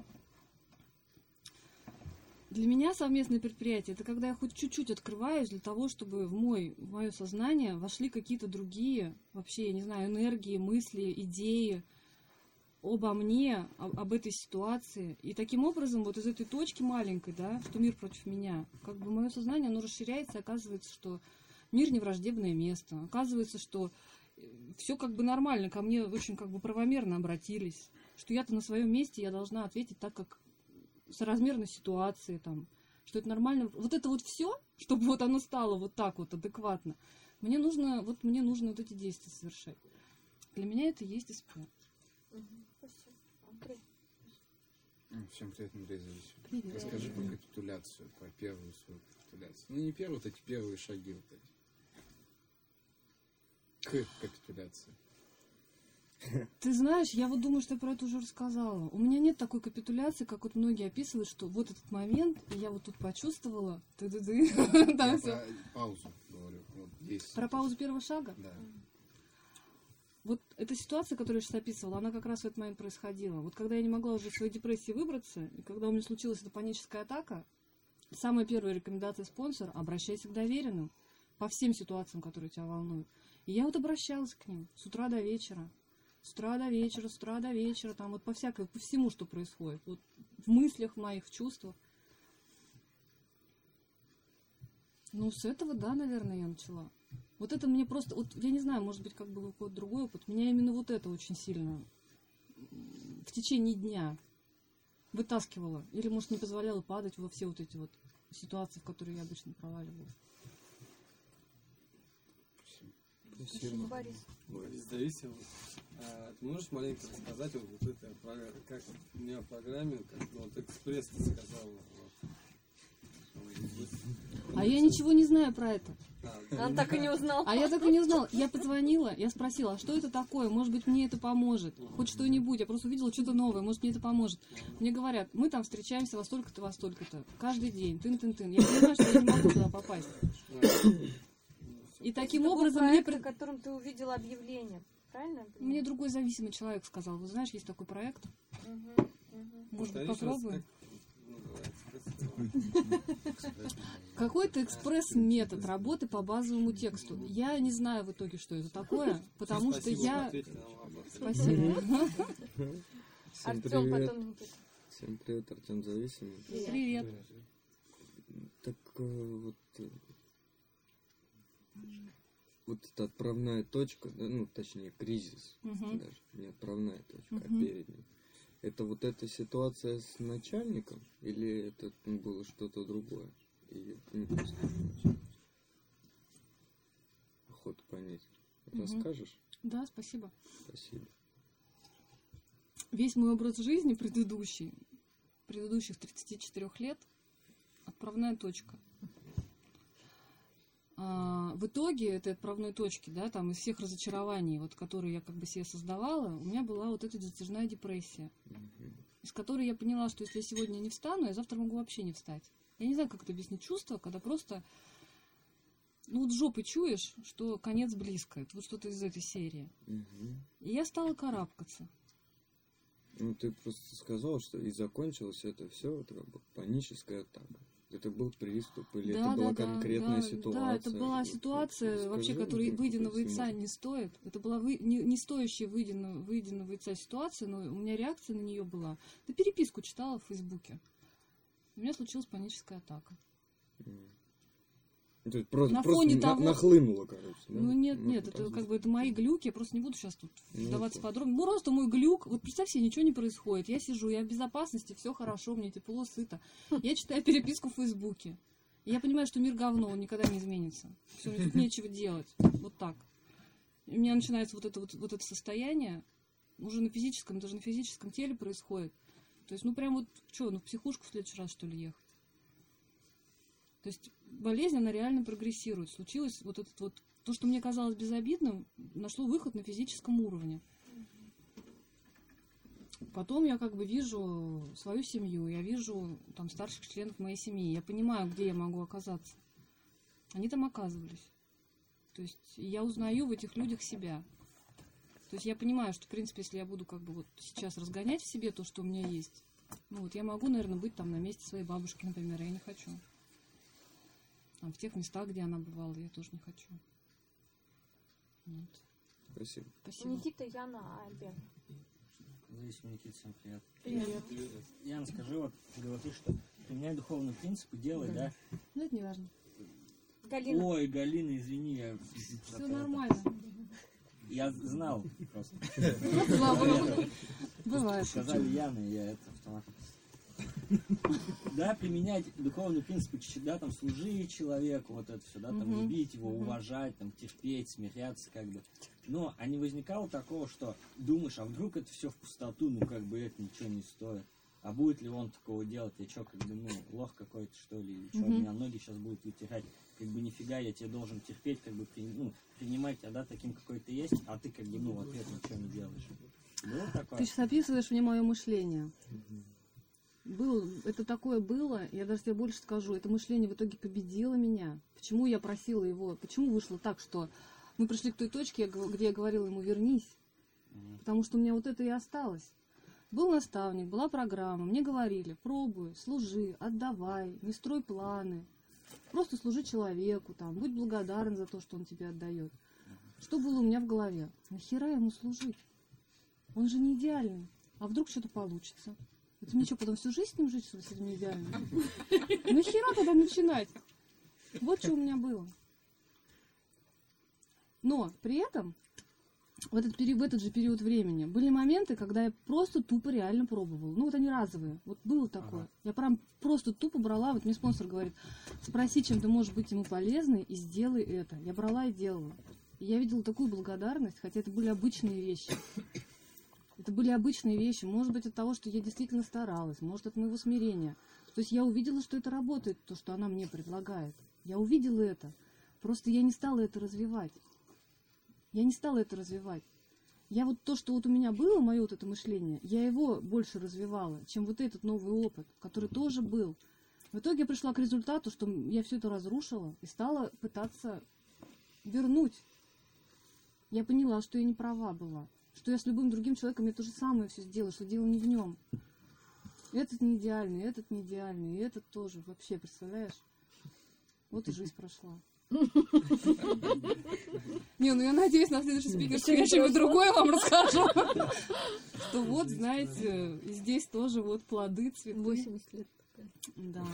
для меня совместное предприятие — это когда я хоть чуть-чуть открываюсь для того, чтобы в, мой, в мое сознание вошли какие-то другие, вообще, я не знаю, энергии, мысли, идеи обо мне, об, об этой ситуации. И таким образом, вот из этой точки маленькой, да, что мир против меня, как бы мое сознание, оно расширяется, и оказывается, что мир не враждебное место. Оказывается, что все как бы нормально, ко мне очень как бы правомерно обратились. Что я-то на своем месте, я должна ответить так, как соразмерно ситуации, там, что это нормально. Вот это вот все, чтобы вот оно стало вот так вот адекватно, мне нужно, вот мне нужно вот эти действия совершать. Для меня это и есть СП. Спасибо. Андрей. Всем привет, Андрей Зависим. Привет. Расскажи про капитуляцию, про первую свою капитуляцию. Ну, не первую, вот эти первые шаги вот эти. К капитуляции. Ты знаешь, я вот думаю, что я про это уже рассказала. У меня нет такой капитуляции, как вот многие описывают, что вот этот момент, и я вот тут почувствовала, ты-ты-ты, там Я всё. про паузу говорю. Вот здесь. Про паузу первого шага? Да. Вот эта ситуация, которую я сейчас описывала, она как раз в этот момент происходила. Вот когда я не могла уже из своей депрессии выбраться, и когда у меня случилась эта паническая атака, самая первая рекомендация спонсора — обращайся к доверенным по всем ситуациям, которые тебя волнуют. И я вот обращалась к ним с утра до вечера. С утра до вечера, с утра до вечера, там вот по всякому, по всему, что происходит. Вот в мыслях моих, в чувствах. Ну, с этого, да, наверное, я начала. Вот это мне просто, вот я не знаю, может быть, как бы какой-то другой опыт. Меня именно вот это очень сильно в течение дня вытаскивало. Или, может, не позволяло падать во все вот эти вот ситуации, в которые я обычно проваливалась. Спасибо. Борис. Борис зависим. А, ты можешь маленько рассказать вот, вот это, про- как вот у меня в программе, как ну, вот экспресс ты сказал. Вот. А я ничего не знаю про это. А, Он так и не узнал. А я так и не узнала. Я позвонила, я спросила, а что это такое? Может быть, мне это поможет? Хоть что-нибудь. Я просто увидела что-то новое, может, мне это поможет. Мне говорят, мы там встречаемся во столько-то, во столько-то. Каждый день. Тын-тын-тын. Я понимаю, что я не могу туда попасть. И таким Это был образом мне... проект, при- о котором ты увидела объявление. Правильно? я понимаю? Мне другой зависимый человек сказал, вы знаешь, есть такой проект. Мгм, мгм. Может быть, повтори еще раз, попробуем? как называется? Какой-то экспресс-метод работы по базовому тексту. Я не знаю в итоге, что это такое, потому что Спасибо, я... ответили на вопрос. Спасибо. Всем Артем, привет. потом Никита. Всем привет, Артем Зависимый. Привет. Так э, вот, э, вот эта отправная точка, да, ну точнее кризис, Мгм. даже не отправная точка, а Мгм. передняя. Это вот эта ситуация с начальником или это ну, было что-то другое? И не просто начальник? Охота понять. Мгм. Расскажешь? Да, спасибо. Спасибо. Весь мой образ жизни предыдущий, предыдущих тридцати четырёх лет, отправная точка. А, в итоге этой отправной точки, да, там из всех разочарований, вот, которые я как бы себе создавала, у меня была вот эта затяжная депрессия, Мгм. из которой я поняла, что если я сегодня не встану, я завтра могу вообще не встать. Я не знаю, как это объяснить чувство, когда просто, ну вот жопой чуешь, что конец близко. Это вот что-то из этой серии. Мгм. И я стала карабкаться. Ну, ты просто сказал, что и закончилось это все, это как бы паническая атака. Это был приступ, или Да, это да, была да, конкретная да, ситуация? Да, это была Вот, ситуация, расскажи вообще, мне, которая как выеденного это, если яйца можно. не стоит. Это была вы, не, не стоящая выеденного, выеденного яйца ситуация, но у меня реакция на нее была. Да переписку читала в Фейсбуке. У меня случилась паническая атака. М. То есть просто, На просто фоне на- того- нахлынуло, короче. Да? Ну нет, Ну, нет, это просто- как бы это мои глюки, я просто не буду сейчас тут Ну, вдаваться это- подробно. Ну, просто мой глюк, вот представь себе, ничего не происходит. Я сижу, я в безопасности, все хорошо, мне тепло, сыто. Я читаю переписку в Фейсбуке. И я понимаю, что мир говно, он никогда не изменится. Все, мне тут нечего делать. Вот так. И у меня начинается вот это, вот, вот это состояние, уже на физическом, даже на физическом теле происходит. То есть, ну прям вот, что, ну в психушку в следующий раз, что ли, ехать? То есть болезнь, она реально прогрессирует. Случилось вот этот вот, то, что мне казалось безобидным, нашло выход на физическом уровне. Потом я как бы вижу свою семью, я вижу там старших членов моей семьи, я понимаю, где я могу оказаться. Они там оказывались. То есть я узнаю в этих людях себя. То есть я понимаю, что, в принципе, если я буду как бы вот сейчас разгонять в себе то, что у меня есть, ну вот я могу, наверное, быть там на месте своей бабушки, например, а я не хочу. Там, в тех местах, где она бывала, я тоже не хочу. Вот. Спасибо. Спасибо. Никита, Яна, а Альберт. Зависимый Никита, всем привет. Привет. Яна, скажи, вот говорил ты, что применяй духовные принципы, делай, да? Ну, это не важно. Галина. Ой, Галина, извини, я... Все нормально. Я знал просто. Слава Богу. Бывает. Сказали Яна, и я это автомат. Да, применять духовные принципы, чуть-чуть, да, там, служить человеку, вот это все, да, там, Мгм. любить его, Мгм. уважать, там, терпеть, смиряться, как бы. Но, а не возникало такого, что думаешь, а вдруг это все в пустоту, ну, как бы это ничего не стоит. А будет ли он такого делать? Я что, как бы, ну, лох какой-то, что ли? Или что, Мгм. меня ноги сейчас будут вытирать? Как бы, нифига, я тебе должен терпеть, как бы, при, ну, принимать тебя, да, таким, какой ты есть, а ты, как бы, ну, в ответ ничего не делаешь. Было такое? Ты сейчас описываешь мне мое мышление. Было, это такое было, я даже тебе больше скажу, это мышление в итоге победило меня. Почему я просила его, почему вышло так, что мы пришли к той точке, я гов- где я говорила ему «вернись», Мгм. потому что у меня вот это и осталось. Был наставник, была программа, мне говорили «пробуй, служи, отдавай, не строй планы, просто служи человеку, там, будь благодарен за то, что он тебе отдает». Что было у меня в голове? Нахера ему служить? Он же не идеальный. А вдруг что-то получится? Это мне что, потом всю жизнь с ним жить, что ли, с этим идеальным? Нахера тогда начинать? Вот что у меня было. Но при этом в этот, пери- в этот же период времени были моменты, когда я просто тупо реально пробовала. Ну, вот они разовые. Вот было такое. Ага. Я прям просто тупо брала. Вот мне спонсор говорит, спроси, чем ты можешь быть ему полезной, и сделай это. Я брала и делала. И я видела такую благодарность, хотя это были обычные вещи. Это были обычные вещи. Может быть, от того, что я действительно старалась, может, от моего смирения. То есть я увидела, что это работает, то, что она мне предлагает. Я увидела это. Просто я не стала это развивать. Я не стала это развивать. Я вот то, что вот у меня было, мое вот это мышление, я его больше развивала, чем вот этот новый опыт, который тоже был. В итоге я пришла к результату, что я все это разрушила и стала пытаться вернуть. Я поняла, что я не права была. Что я с любым другим человеком я то же самое все сделаю, что дело не в нем. Этот не идеальный, этот не идеальный, и этот тоже. Вообще, представляешь? Вот и жизнь прошла. Не, ну я надеюсь, на следующий спикерской я что-нибудь другое вам расскажу. Что вот, знаете, здесь тоже вот плоды, цветы. восемьдесят лет. Да.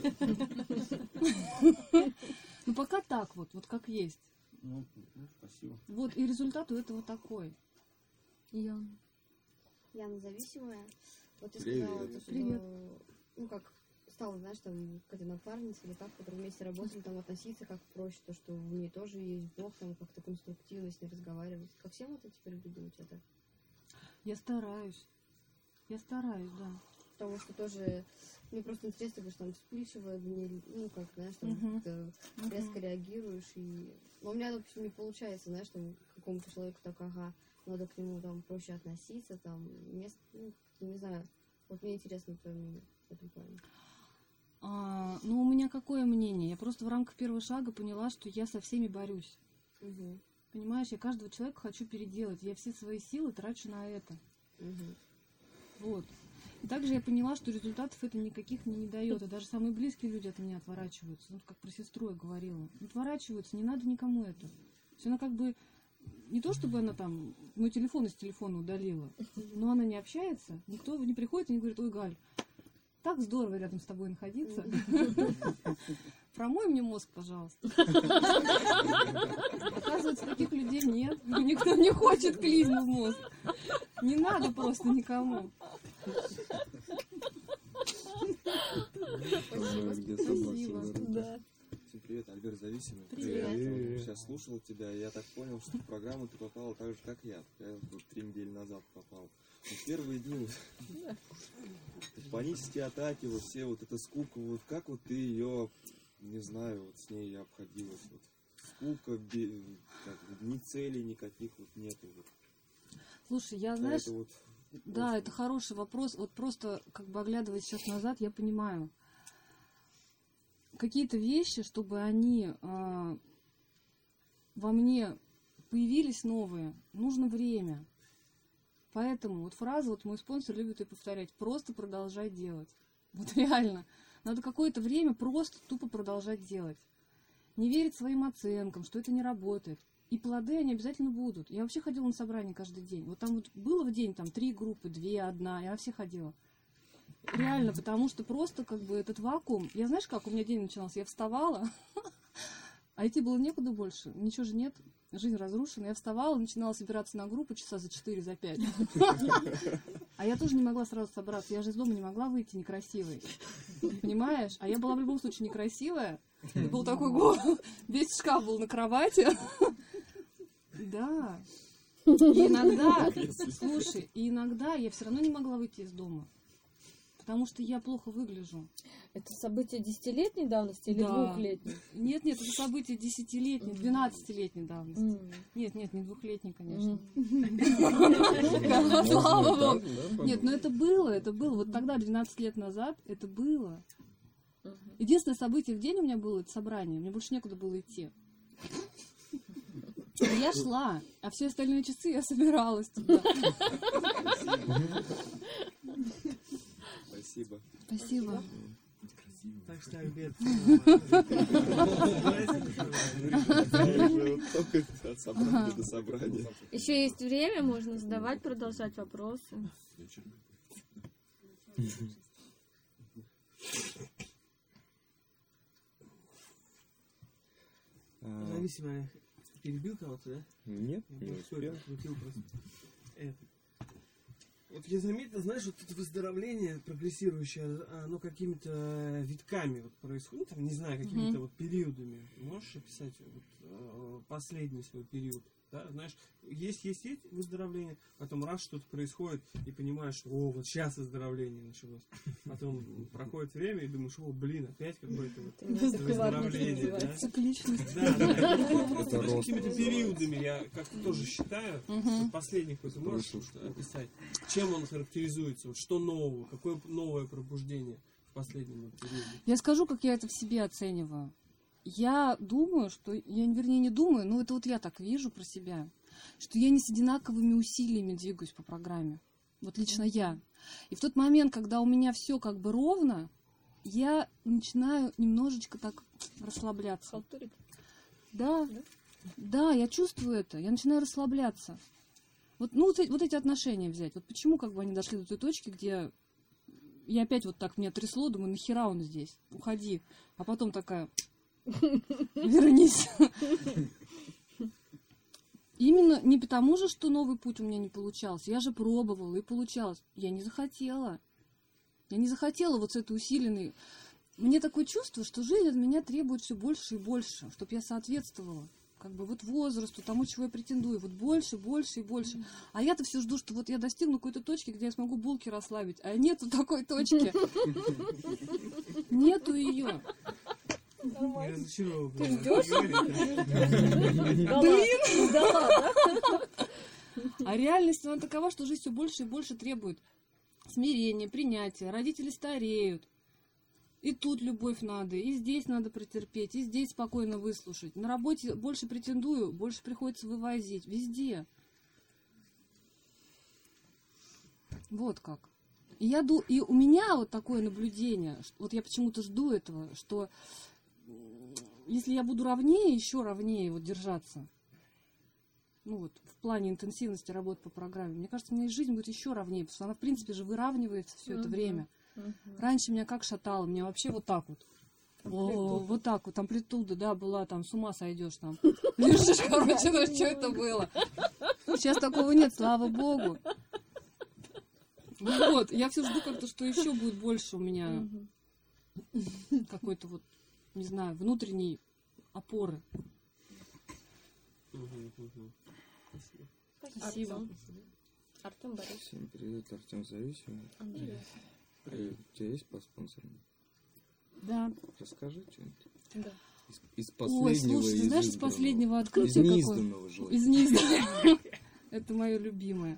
Ну пока так вот, вот как есть. Ну, ну, спасибо. Вот, и результат у этого такой. Яна. Яна зависимая. Вот ты Привет. сказала, то, что, Привет. ну как стало, знаешь, там, какая-то напарница или как, которые вместе работали, там относиться как проще, то, что в ней тоже есть Бог, там как-то конструктивно с ней разговаривать. Ко всем это теперь людям у тебя так? Я стараюсь. Я стараюсь, да. Потому что тоже, мне просто интересно, потому что там вспыльчиво, не- ну, как, знаешь, там Мгм. как-то резко реагируешь. И... Но у меня, допустим, не получается, знаешь, там, к какому-то человеку так, ага, надо к нему там проще относиться, там, мест, ну, как-то, не знаю. Вот мне интересно твое мнение в этом плане. А, ну, у меня какое мнение? Я просто в рамках первого шага поняла, что я со всеми борюсь. Угу. Понимаешь, я каждого человека хочу переделать. Я все свои силы трачу на это. Угу. Вот. И также я поняла, что результатов это никаких мне не дает. И даже самые близкие люди от меня отворачиваются. Ну, как про сестру я говорила. Отворачиваются, не надо никому это. То есть она как бы... Не то, чтобы она там мой телефон из телефона удалила, но она не общается. Никто не приходит и не говорит: ой, Галь, так здорово рядом с тобой находиться. Промой мне мозг, пожалуйста. Оказывается, таких людей нет. Никто не хочет клизму в мозг. Не надо просто никому. Где Спасибо. Да. Всем привет, Альберт Зависимый. Привет. Я сейчас слушал тебя, и я так понял, что в программу ты попала так же, как я. Я вот три недели назад попал. Но в первые дни вот, панические атаки, вот все, вот эта скука, вот как вот ты ее, не знаю, вот с ней обходилась. Вот. Скука, бе- как, вот, ни целей никаких вот нету. Вот. Слушай, я, Да, знаешь, это вот да, просто- это хороший вопрос. Вот просто, как бы оглядываясь сейчас назад, я понимаю. Какие-то вещи, чтобы они а, во мне появились новые, нужно время. Поэтому вот фраза, вот мой спонсор любит ее повторять: просто продолжай делать. Вот реально. Надо какое-то время просто тупо продолжать делать. Не верить своим оценкам, что это не работает. И плоды, они обязательно будут. Я вообще ходила на собрания каждый день. Вот там вот было в день там три группы, две, одна. Я все ходила. Реально, потому что просто как бы этот вакуум... Я знаешь, как у меня день начинался? Я вставала, а идти было некуда больше. Ничего же нет. Жизнь разрушена. Я вставала, начинала собираться на группу часа за четыре, за пять. А я тоже не могла сразу собраться. Я же из дома не могла выйти некрасивой. Понимаешь? А я была в любом случае некрасивая. Был такой гол. Весь шкаф был на кровати. Да. И иногда, слушай, и иногда я все равно не могла выйти из дома. Потому что я плохо выгляжу. Это событие десятилетней давности или Да. двухлетней? Нет, нет, это событие десятилетней, двенадцатилетней давности. М. Нет, нет, не двухлетней, конечно. Мгм. Слава Да, богу. да, Нет, но это было, это было. Вот тогда, двенадцать лет назад, это было. Единственное событие в день у меня было, это собрание. Мне больше некуда было идти. И я шла, а все остальные часы я собиралась туда. Спасибо. Спасибо. Так что, Альберт, Уже вот только от собрания до собрания. Еще есть время, можно задавать, продолжать вопросы. А, зависимая, перебил кого-то, да? Нет, Я не просто успел. крутил просто. Это. Вот я заметил, знаешь, вот это выздоровление прогрессирующее, оно какими-то витками вот происходит, там, не знаю, какими-то Мгм. вот периодами. Можешь описать вот, э, последний свой период? Да? Знаешь, есть, есть, есть выздоровление, потом раз что-то происходит, и понимаешь, что о, вот сейчас выздоровление началось. Потом проходит время, и думаешь, о, блин, опять какое-то вот выздоровление. Да? Цикличность. Да, да. Это Просто рост какими-то периодами я как-то тоже считаю. Мгм. Вот последний какой-то можешь вот описать, чем он характеризуется, вот что нового, какое новое пробуждение в последнем вот периоде. Я скажу, как я это в себе оцениваю. Я думаю, что... Я, вернее, не думаю, но это вот я так вижу про себя, что я не с одинаковыми усилиями двигаюсь по программе. Вот лично я. И в тот момент, когда у меня все как бы ровно, я начинаю немножечко так расслабляться. Халтурить. Да, да, я чувствую это. Я начинаю расслабляться. Вот, ну, вот, эти- вот эти отношения взять. Вот почему как бы они дошли до той точки, где я опять вот так меня трясло, думаю, нахера он здесь? Уходи. А потом такая, вернись. Именно не потому же, что новый путь у меня не получался. Я же пробовала и получалось. Я не захотела. Я не захотела вот с этой усиленной... Мне такое чувство, что жизнь от меня требует все больше и больше, чтобы я соответствовала как бы вот возрасту, тому, чего я претендую, вот больше, больше и больше. А я-то все жду, что вот я достигну какой-то точки, где я смогу булки расслабить, а нету такой точки. Нету ее. Не разочаровывай. Ты меня. ждешь? Блин! Ждала, да? А реальность, она такова, что жизнь все больше и больше требует смирения, принятия. Родители стареют. И тут любовь надо, и здесь надо претерпеть, и здесь спокойно выслушать. На работе больше претендую, больше приходится вывозить. Везде. Вот как. И, я ду... и у меня вот такое наблюдение, что- вот я почему-то жду этого, что м, если я буду ровнее, еще ровнее вот держаться, ну вот в плане интенсивности работы по программе, мне кажется, у меня жизнь будет еще ровнее, потому что она, в принципе, же выравнивается все это Мгм. время. Мгм. Раньше меня как шатало, меня вообще вот так вот. О, вот так вот, амплитуда, да, была, там, с ума сойдешь там. Лежишь, короче, ну что это было? Сейчас такого нет, слава богу. Вот, я все жду как-то, что еще будет больше у меня Мгм. какой-то вот, не знаю, внутренней опоры. Мгм, мгм. Спасибо. Артем. Артем Борис. Всем привет, Артем Зависимый. Андрей. Привет. У тебя есть по спонсорам? Да. Расскажи что-нибудь. Да. Из, из Ой, последнего, слушай, ты из знаешь, из избранного. последнего Из открытия какое? неизданного желательно. Из неизданного. Это мое любимое.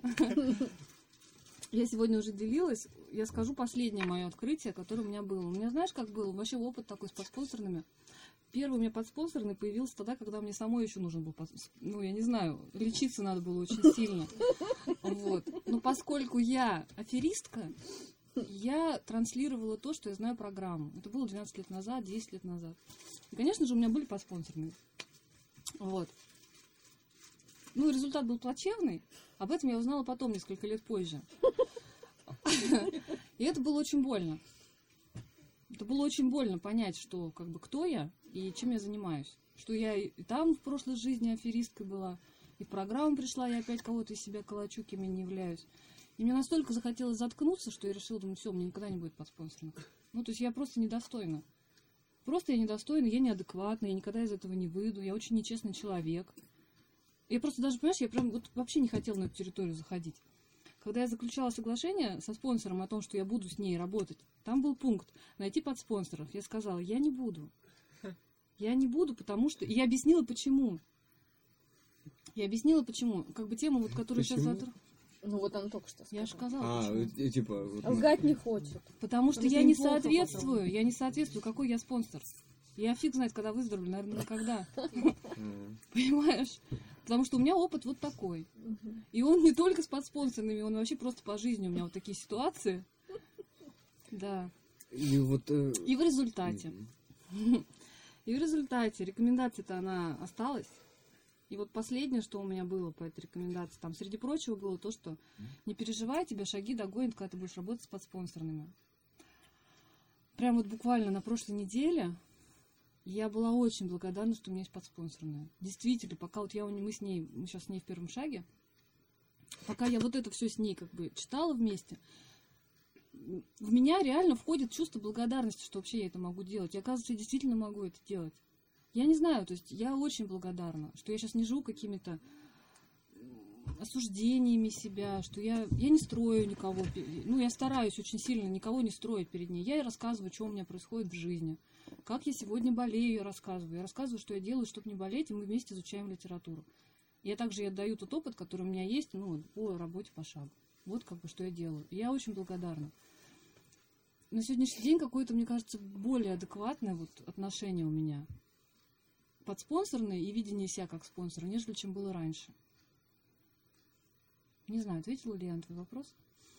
Я сегодня уже делилась. Я скажу последнее мое открытие, которое у меня было. У меня, знаешь, как было? Вообще опыт такой с подспонсорными. Первый у меня подспонсорный появился тогда, когда мне самой еще нужен был, подс- ну, я не знаю, лечиться надо было очень сильно. Вот. Но поскольку я аферистка, я транслировала то, что я знаю программу. Это было двенадцать лет назад, десять лет назад. И, конечно же, у меня были подспонсорные. Вот. Ну, и результат был плачевный. Об этом я узнала потом, несколько лет позже. И это было очень больно. Это было очень больно понять, что, как бы, кто я и чем я занимаюсь. Что я и там в прошлой жизни аферисткой была, и в программу пришла, я опять кого-то из себя калачу, кем я не являюсь. И мне настолько захотелось заткнуться, что я решила, думаю, все, мне никогда не будет подспонсорных. Ну, то есть я просто недостойна. Просто я недостойна, я неадекватна, я никогда из этого не выйду, я очень нечестный человек. Я просто даже, понимаешь, я прям вот вообще не хотела на эту территорию заходить. Когда я заключала соглашение со спонсором о том, что я буду с ней работать, там был пункт «найти подспонсоров». Я сказала, я не буду. Я не буду, потому что... И я объяснила, почему. Я объяснила, почему. Как бы тему, вот, которую сейчас... Почему? завтра- Ну вот она только что сказала. Я же сказала, А, почему. вот, и типа... вот, Лгать не хочет. Потому что Потому что я им не плохо соответствую. Я не соответствую, какой я спонсор. Я фиг знает, когда выздоровлю, наверное, никогда. э, Понимаешь? Потому что у меня опыт вот такой. Мгм. И он не только с подспонсорными, он вообще просто по жизни. У меня вот такие ситуации. Да. И вот... э, И в результате. мгм. И в результате рекомендация-то она осталась. И вот последнее, что у меня было по этой рекомендации, там, среди прочего, было то, что не переживай, тебя шаги догонят, когда ты будешь работать с подспонсорными. Прям вот буквально на прошлой неделе я была очень благодарна, что у меня есть подспонсорная. Действительно, пока вот я, у не- мы с ней, мы сейчас с ней в первом шаге, пока я вот это все с ней как бы читала вместе, в меня реально входит чувство благодарности, что вообще я это могу делать. И оказывается, я действительно могу это делать. Я не знаю, то есть я очень благодарна, что я сейчас не живу какими-то осуждениями себя, что я, я не строю никого, ну, я стараюсь очень сильно никого не строить перед ней. Я ей рассказываю, что у меня происходит в жизни, как я сегодня болею, я рассказываю. Я рассказываю, что я делаю, чтобы не болеть, и мы вместе изучаем литературу. Я также ей отдаю тот опыт, который у меня есть, ну, по работе по шагу. Вот как бы что я делаю. И я очень благодарна. На сегодняшний день какое-то, мне кажется, более адекватное вот отношение у меня подспонсорное и видение себя как спонсора, нежели чем было раньше. Не знаю, ответила ли я на твой вопрос?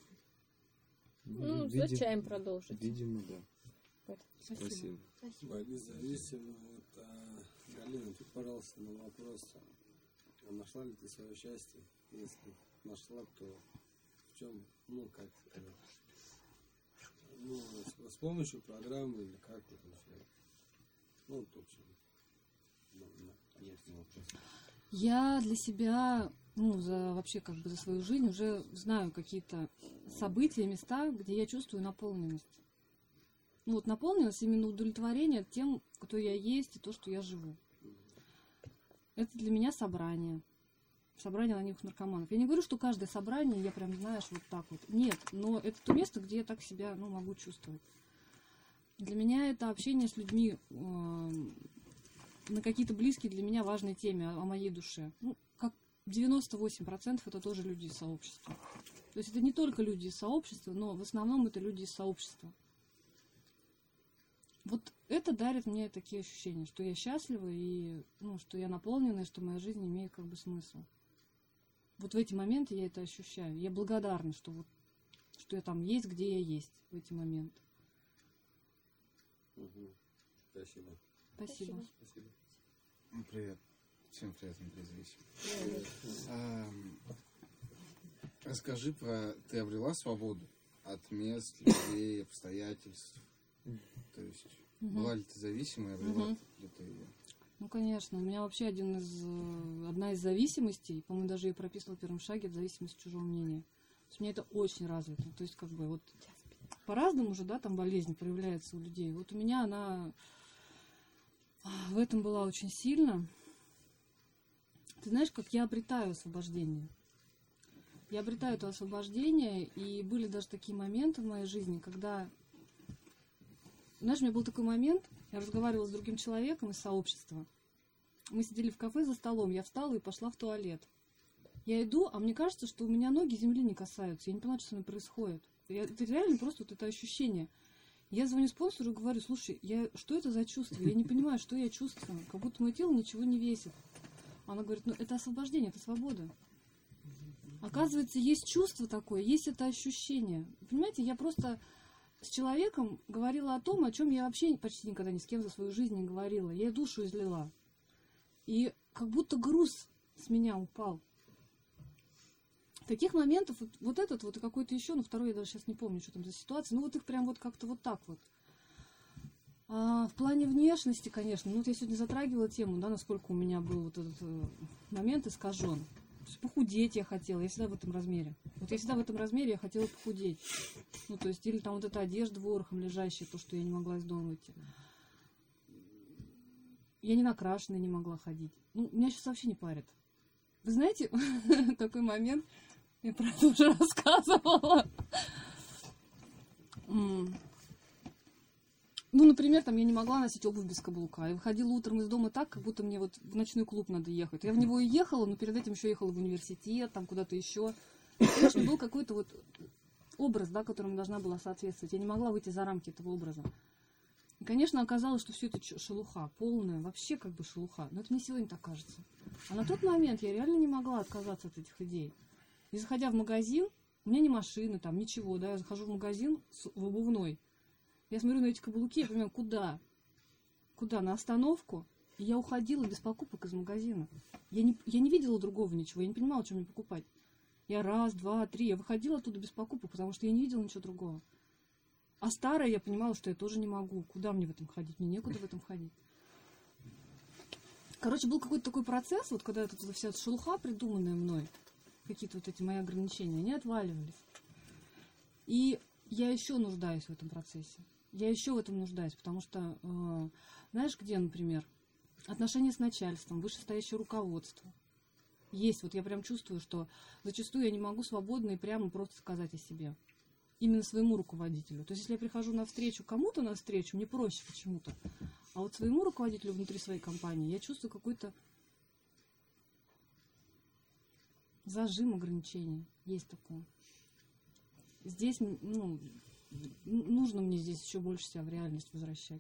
Ну, Видим- за чаем продолжить. Видимо, да. Спасибо. Спасибо. Борис зависимый. Вот, а, Галина, ответь, пожалуйста, на вопрос. А нашла ли ты свое счастье? Если нашла, то в чем, ну, как сказать, ну, с, с помощью программы или как это вообще? Ну, вот, в общем, ну, да, понятный вопрос. Я для себя, ну, за вообще как бы за свою жизнь уже знаю какие-то события, места, где я чувствую наполненность. Ну, вот наполненность, именно удовлетворение тем, кто я есть и то, что я живу. Это для меня собрание. Собрание анонимных наркоманов. Я не говорю, что каждое собрание я прям, знаешь, вот так вот. Нет, но это то место, где я так себя, ну, могу чувствовать. Для меня это общение с людьми э, на какие-то близкие для меня важные темы о, о моей душе. Ну, как девяносто восемь процентов это тоже люди из сообщества. То есть это не только люди из сообщества, но в основном это люди из сообщества. Вот это дарит мне такие ощущения, что я счастлива и, ну, что я наполнена, и что моя жизнь имеет как бы смысл. Вот в эти моменты я это ощущаю. Я благодарна, что вот, что я там есть, где я есть в эти моменты. Угу. Спасибо. Спасибо. Спасибо. Привет. Всем привет, Андрей Зависимый. А, расскажи про... Ты обрела свободу от мест, людей, обстоятельств? То есть, Мгм. была ли ты зависимой, обрела Мгм. ли ты ее? Ну, конечно. У меня вообще один из, э, одна из зависимостей, по-моему, даже ее прописывала в первом шаге, это зависимость от чужого мнения. То есть у меня это очень развито. То есть, как бы, вот по-разному уже, да, там болезнь проявляется у людей. Вот у меня она в этом была очень сильно. Ты знаешь, как я обретаю освобождение? Я обретаю это освобождение, и были даже такие моменты в моей жизни, когда... Знаешь, у меня был такой момент, я разговаривала с другим человеком из сообщества. Мы сидели в кафе за столом, я встала и пошла в туалет. Я иду, а мне кажется, что у меня ноги земли не касаются. Я не понимаю, что со мной происходит. Я, это реально просто вот это ощущение. Я звоню спонсору и говорю: слушай, я, что это за чувство? Я не понимаю, что я чувствую. Как будто мое тело ничего не весит. Она говорит: ну это освобождение, это свобода. Оказывается, есть чувство такое, есть это ощущение. Понимаете, я просто с человеком говорила о том, о чем я вообще почти никогда ни с кем за свою жизнь не говорила. Я ей душу излила. И как будто груз с меня упал. Таких моментов, вот, вот этот вот и какой-то еще, ну второй я даже сейчас не помню, что там за ситуация, ну вот их прям вот как-то вот так вот. А в плане внешности, конечно, ну вот я сегодня затрагивала тему, да, насколько у меня был вот этот э, момент искажен. То есть похудеть я хотела, я всегда в этом размере. Вот я всегда в этом размере, я хотела похудеть. Ну, то есть, или там вот эта одежда ворохом лежащая, то, что я не могла из дома выйти. Я не накрашенная не могла ходить. Ну, меня сейчас вообще не парит. Вы знаете, такой момент, я про это уже рассказывала. Ну, например, там я не могла носить обувь без каблука. Я выходила утром из дома так, как будто мне вот в ночной клуб надо ехать. Я в него и ехала, но перед этим еще ехала в университет, там куда-то еще. Конечно, был какой-то вот образ, да, которому должна была соответствовать. Я не могла выйти за рамки этого образа. И, конечно, оказалось, что все это шелуха, полная, вообще как бы шелуха. Но это мне сегодня так кажется. А на тот момент я реально не могла отказаться от этих идей. И заходя в магазин, у меня ни машины, там, ничего, да, я захожу в магазин с, в обувной. Я смотрю на эти каблуки, я понимаю, куда? Куда? На остановку? И я уходила без покупок из магазина. Я не, я не видела другого ничего, я не понимала, что мне покупать. Я раз, два, три, я выходила оттуда без покупок, потому что я не видела ничего другого. А старая я понимала, что я тоже не могу. Куда мне в этом ходить? Мне некуда в этом ходить. Короче, был какой-то такой процесс, вот когда эта вся эта шелуха, придуманная мной, какие-то вот эти мои ограничения, они отваливались. И я еще нуждаюсь в этом процессе. Я еще в этом нуждаюсь, потому что, э, знаешь, где, например, отношения с начальством, вышестоящее руководство. Есть, вот я прям чувствую, что зачастую я не могу свободно и прямо просто сказать о себе. Именно своему руководителю. То есть, если я прихожу на встречу кому-то на встречу, мне проще почему-то. А вот своему руководителю внутри своей компании я чувствую какой-то зажим, ограничение. Есть такое. Здесь, ну, нужно мне здесь еще больше себя в реальность возвращать.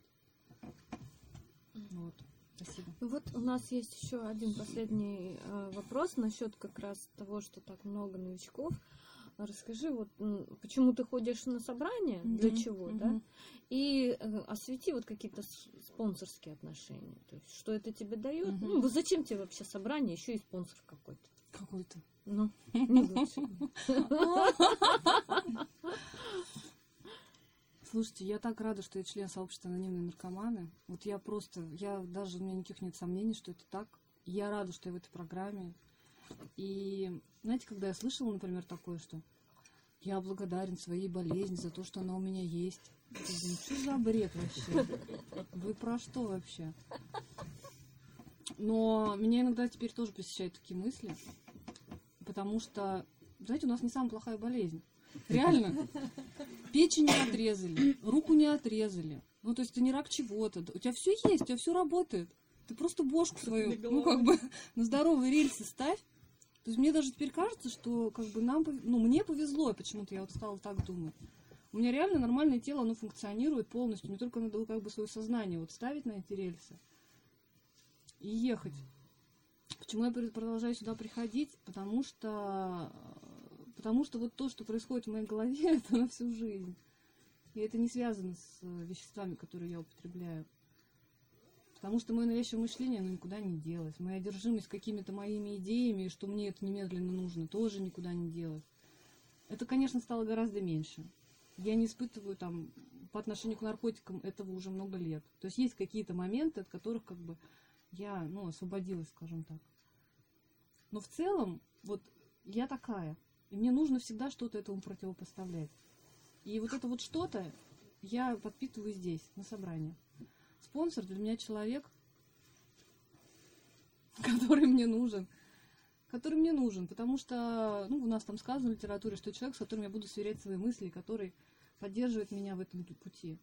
Вот. Спасибо. Ну вот у нас есть еще один последний э, вопрос насчет как раз того, что так много новичков. Расскажи, вот почему ты ходишь на собрания, mm-hmm. для чего, mm-hmm. да? И э, освети вот какие-то спонсорские отношения. То есть, что это тебе дает? Mm-hmm. Ну, зачем тебе вообще собрание, еще и спонсор какой-то? Какой-то. Ну, не лучше. Слушайте, я так рада, что я член сообщества анонимные наркоманы. Вот я просто, я даже, у меня никаких нет сомнений, что это так. Я рада, что я в этой программе. И знаете, когда я слышала, например, такое, что я благодарен своей болезни за то, что она у меня есть. Ну, что за бред вообще? Вы про что вообще? Но меня иногда теперь тоже посещают такие мысли, потому что, знаете, у нас не самая плохая болезнь. Реально. Печень не отрезали, руку не отрезали. Ну, то есть это не рак чего-то. У тебя все есть, у тебя все работает. Ты просто бошку свою, ну, как бы, на здоровые рельсы ставь. То есть мне даже теперь кажется, что, как бы, нам, ну, мне повезло, почему-то я вот стала так думать. У меня реально нормальное тело, оно функционирует полностью. Мне только надо, как бы, свое сознание вот ставить на эти рельсы и ехать. Почему я продолжаю сюда приходить? Потому что... Потому что вот то, что происходит в моей голове, это на всю жизнь. И это не связано с веществами, которые я употребляю. Потому что мое навязчивое мышление, оно никуда не делось. Моя одержимость какими-то моими идеями, что мне это немедленно нужно, тоже никуда не делось. Это, конечно, стало гораздо меньше. Я не испытываю там по отношению к наркотикам этого уже много лет. То есть есть какие-то моменты, от которых как бы я, ну, освободилась, скажем так. Но в целом, вот я такая. И мне нужно всегда что-то этому противопоставлять. И вот это вот что-то я подпитываю здесь, на собрании. Спонсор для меня человек, который мне нужен. Который мне нужен, потому что, ну, у нас там сказано в литературе, что человек, с которым я буду сверять свои мысли, который поддерживает меня в этом пути.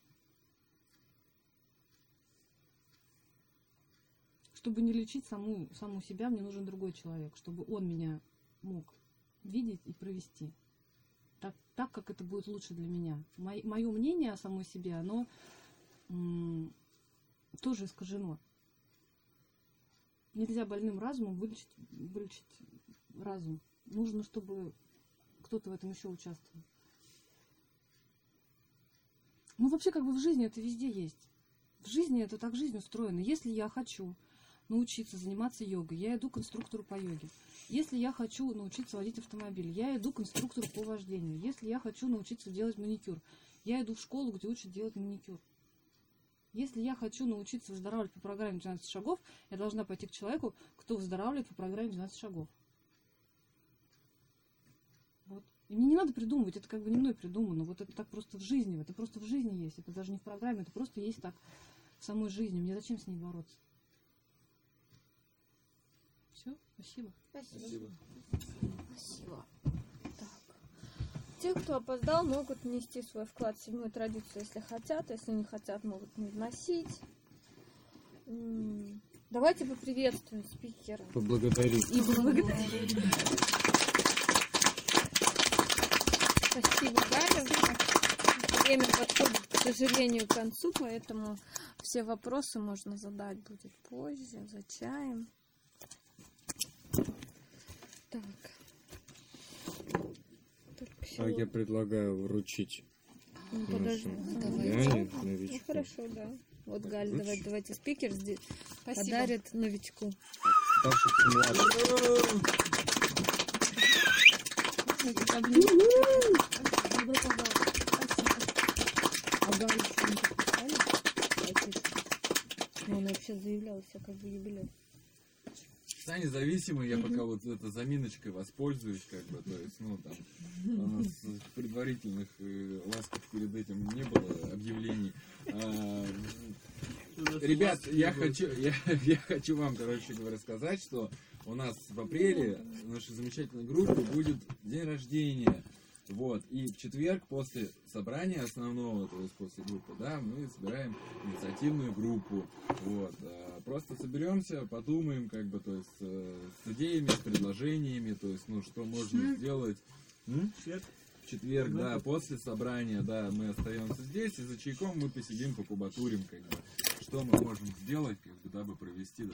Чтобы не лечить саму, саму себя, мне нужен другой человек, чтобы он меня мог видеть и провести так, так как это будет лучше для меня. Мое, мое мнение о самой себе, оно м- тоже искажено. Нельзя больным разумом вылечить, вылечить разум. Нужно, чтобы кто-то в этом еще участвовал. Ну, вообще, как бы в жизни это везде есть. В жизни это так жизнь устроена. Если я хочу научиться заниматься йогой, я иду к инструктору по йоге. Если я хочу научиться водить автомобиль, я иду к инструктору по вождению. Если я хочу научиться делать маникюр, я иду в школу, где учат делать маникюр. Если я хочу научиться выздоравливать по программе двенадцать шагов, я должна пойти к человеку, кто выздоравливает по программе двенадцать шагов. Вот. И мне не надо придумывать, это как бы не мной придумано. Вот это так просто в жизни, это просто в жизни есть. Это даже не в программе, это просто есть так в самой жизни. Мне зачем с ней бороться? Все, спасибо. Спасибо. Спасибо. Так. Те, кто опоздал, могут внести свой вклад в седьмую традицию, если хотят. Если не хотят, могут не вносить. М-м- Давайте поприветствуем спикера. Поблагодарим. И поблагодарим. Спасибо, Галя. Время подходит, к сожалению, к концу, поэтому все вопросы можно задать будет позже, за чаем. Так. А я предлагаю вручить. Ну, подожди. Галя, Ну, новичку. хорошо, да. Вот Галя, Вручи. давайте, давайте спикер здесь Спасибо. подарит новичку. Старших и младших. Добро пожаловать. А Галя что не подписали? Ну, она вообще заявляла себя как бы юбилей. часа независимые, я пока вот этой заминочкой воспользуюсь, как бы, то есть, ну, там, у нас предварительных э, ласков перед этим не было объявлений. А, ребят, я хочу, я, я хочу вам, короче говоря, сказать, что у нас в апреле в нашей замечательной группе будет день рождения. Вот, и в четверг после собрания основного, то есть после группы, да, мы собираем инициативную группу. Вот, а, просто соберемся, подумаем, как бы, то есть, э, с идеями, с предложениями, то есть, ну, что можно сделать. М? В четверг, да, после собрания, да, мы остаемся здесь, и за чайком мы посидим, покубатурим, как бы, что мы можем сделать, как бы, дабы провести